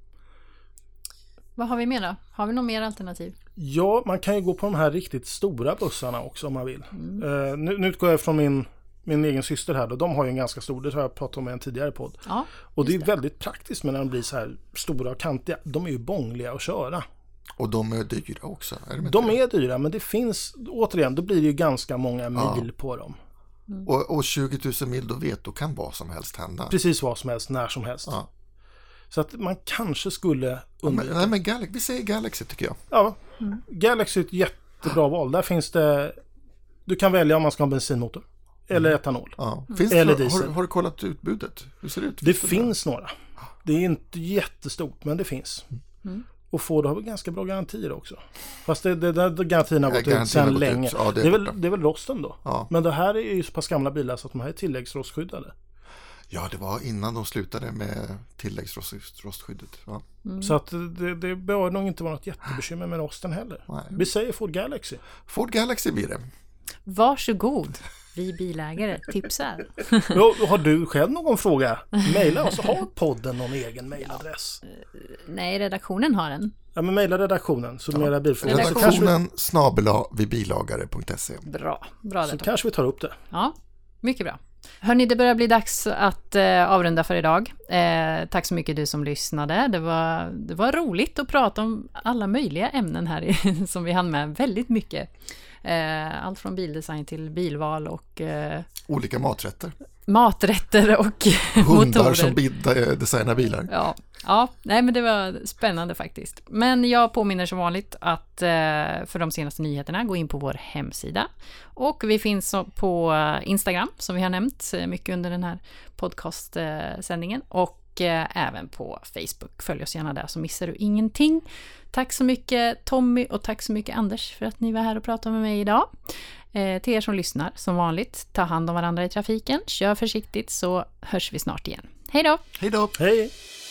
Speaker 1: Vad har vi mer då? Har vi något mer alternativ?
Speaker 3: Ja, man kan ju gå på de här riktigt stora bussarna också om man vill. Mm. Uh, nu, nu utgår jag från min min egen syster här då, de har ju en ganska stor, det har jag pratat om i en tidigare podd. Ja, och det är det. väldigt praktiskt med när de blir så här stora och kantiga. De är ju bångliga att köra. Och
Speaker 2: de är dyra också. Är de
Speaker 3: de är dyra, men det finns, återigen, då blir det ju ganska många mil ja. på dem.
Speaker 2: Mm. Och, och tjugo tusen mil, då vet du, kan vad som helst hända.
Speaker 3: Precis vad som helst, när som helst. Ja. Så att man kanske skulle undvika.
Speaker 2: Ja, men, nej, men Galaxy, vi säger Galaxy tycker jag.
Speaker 3: Ja, mm. Galaxy är ett jättebra val. Där finns det, du kan välja om man ska ha en bensinmotor eller mm. etanol.
Speaker 2: Ja. Finns
Speaker 3: eller
Speaker 2: det,
Speaker 3: diesel.
Speaker 2: Har, har du kollat utbudet? Hur ser det ut?
Speaker 3: Det finns några. Det är inte jättestort, men det finns. Mm. Och Ford har ganska bra garantier också. Fast det, det, det, garantierna har gått ja, ut sedan länge. Ut. Ja, det, är det, är väl, det är väl rosten då.
Speaker 2: Ja.
Speaker 3: Men det här är ju så pass gamla bilar så att de här är tilläggsrostskyddade.
Speaker 2: Ja, det var innan de slutade med tilläggsrostskyddet. Ja.
Speaker 3: Mm. Så att det, det bör nog inte vara något jättebekymmer med rosten heller. Nej. Vi säger Ford Galaxy.
Speaker 2: Ford Galaxy blir det.
Speaker 1: Varsågod. Vi bilägare tipsar.
Speaker 3: Ja, har du själv någon fråga? Maila oss. Har podden någon egen mailadress?
Speaker 1: Ja. Nej, redaktionen har den.
Speaker 3: Ja, men mejla redaktionen. Så ja. Mera bilfrågor.
Speaker 2: Redaktionen vi... snabela vid bilagare punkt se.
Speaker 1: Bra. Bra
Speaker 3: så kanske vi tar upp det.
Speaker 1: Ja, mycket bra. Hörrni, det börjar bli dags att eh, avrunda för idag. Eh, tack så mycket du som lyssnade. Det var, det var roligt att prata om alla möjliga ämnen här i, som vi hann med. Väldigt mycket. Eh, allt från bildesign till bilval och... Eh,
Speaker 2: olika maträtter.
Speaker 1: Maträtter och
Speaker 2: hundar
Speaker 1: motorer.
Speaker 2: Som bid- designar bilar.
Speaker 1: Ja, ja, nej men det var spännande faktiskt. Men jag påminner som vanligt att eh, för de senaste nyheterna gå in på vår hemsida. Och vi finns på Instagram som vi har nämnt mycket under den här podcastsändningen. Och eh, även på Facebook. Följ oss gärna där så missar du ingenting. Tack så mycket Tommy och tack så mycket Anders för att ni var här och pratade med mig idag. Eh, till er som lyssnar, som vanligt, ta hand om varandra i trafiken. Kör försiktigt så hörs vi snart igen. Hej då!
Speaker 2: Hej då!
Speaker 3: Hej!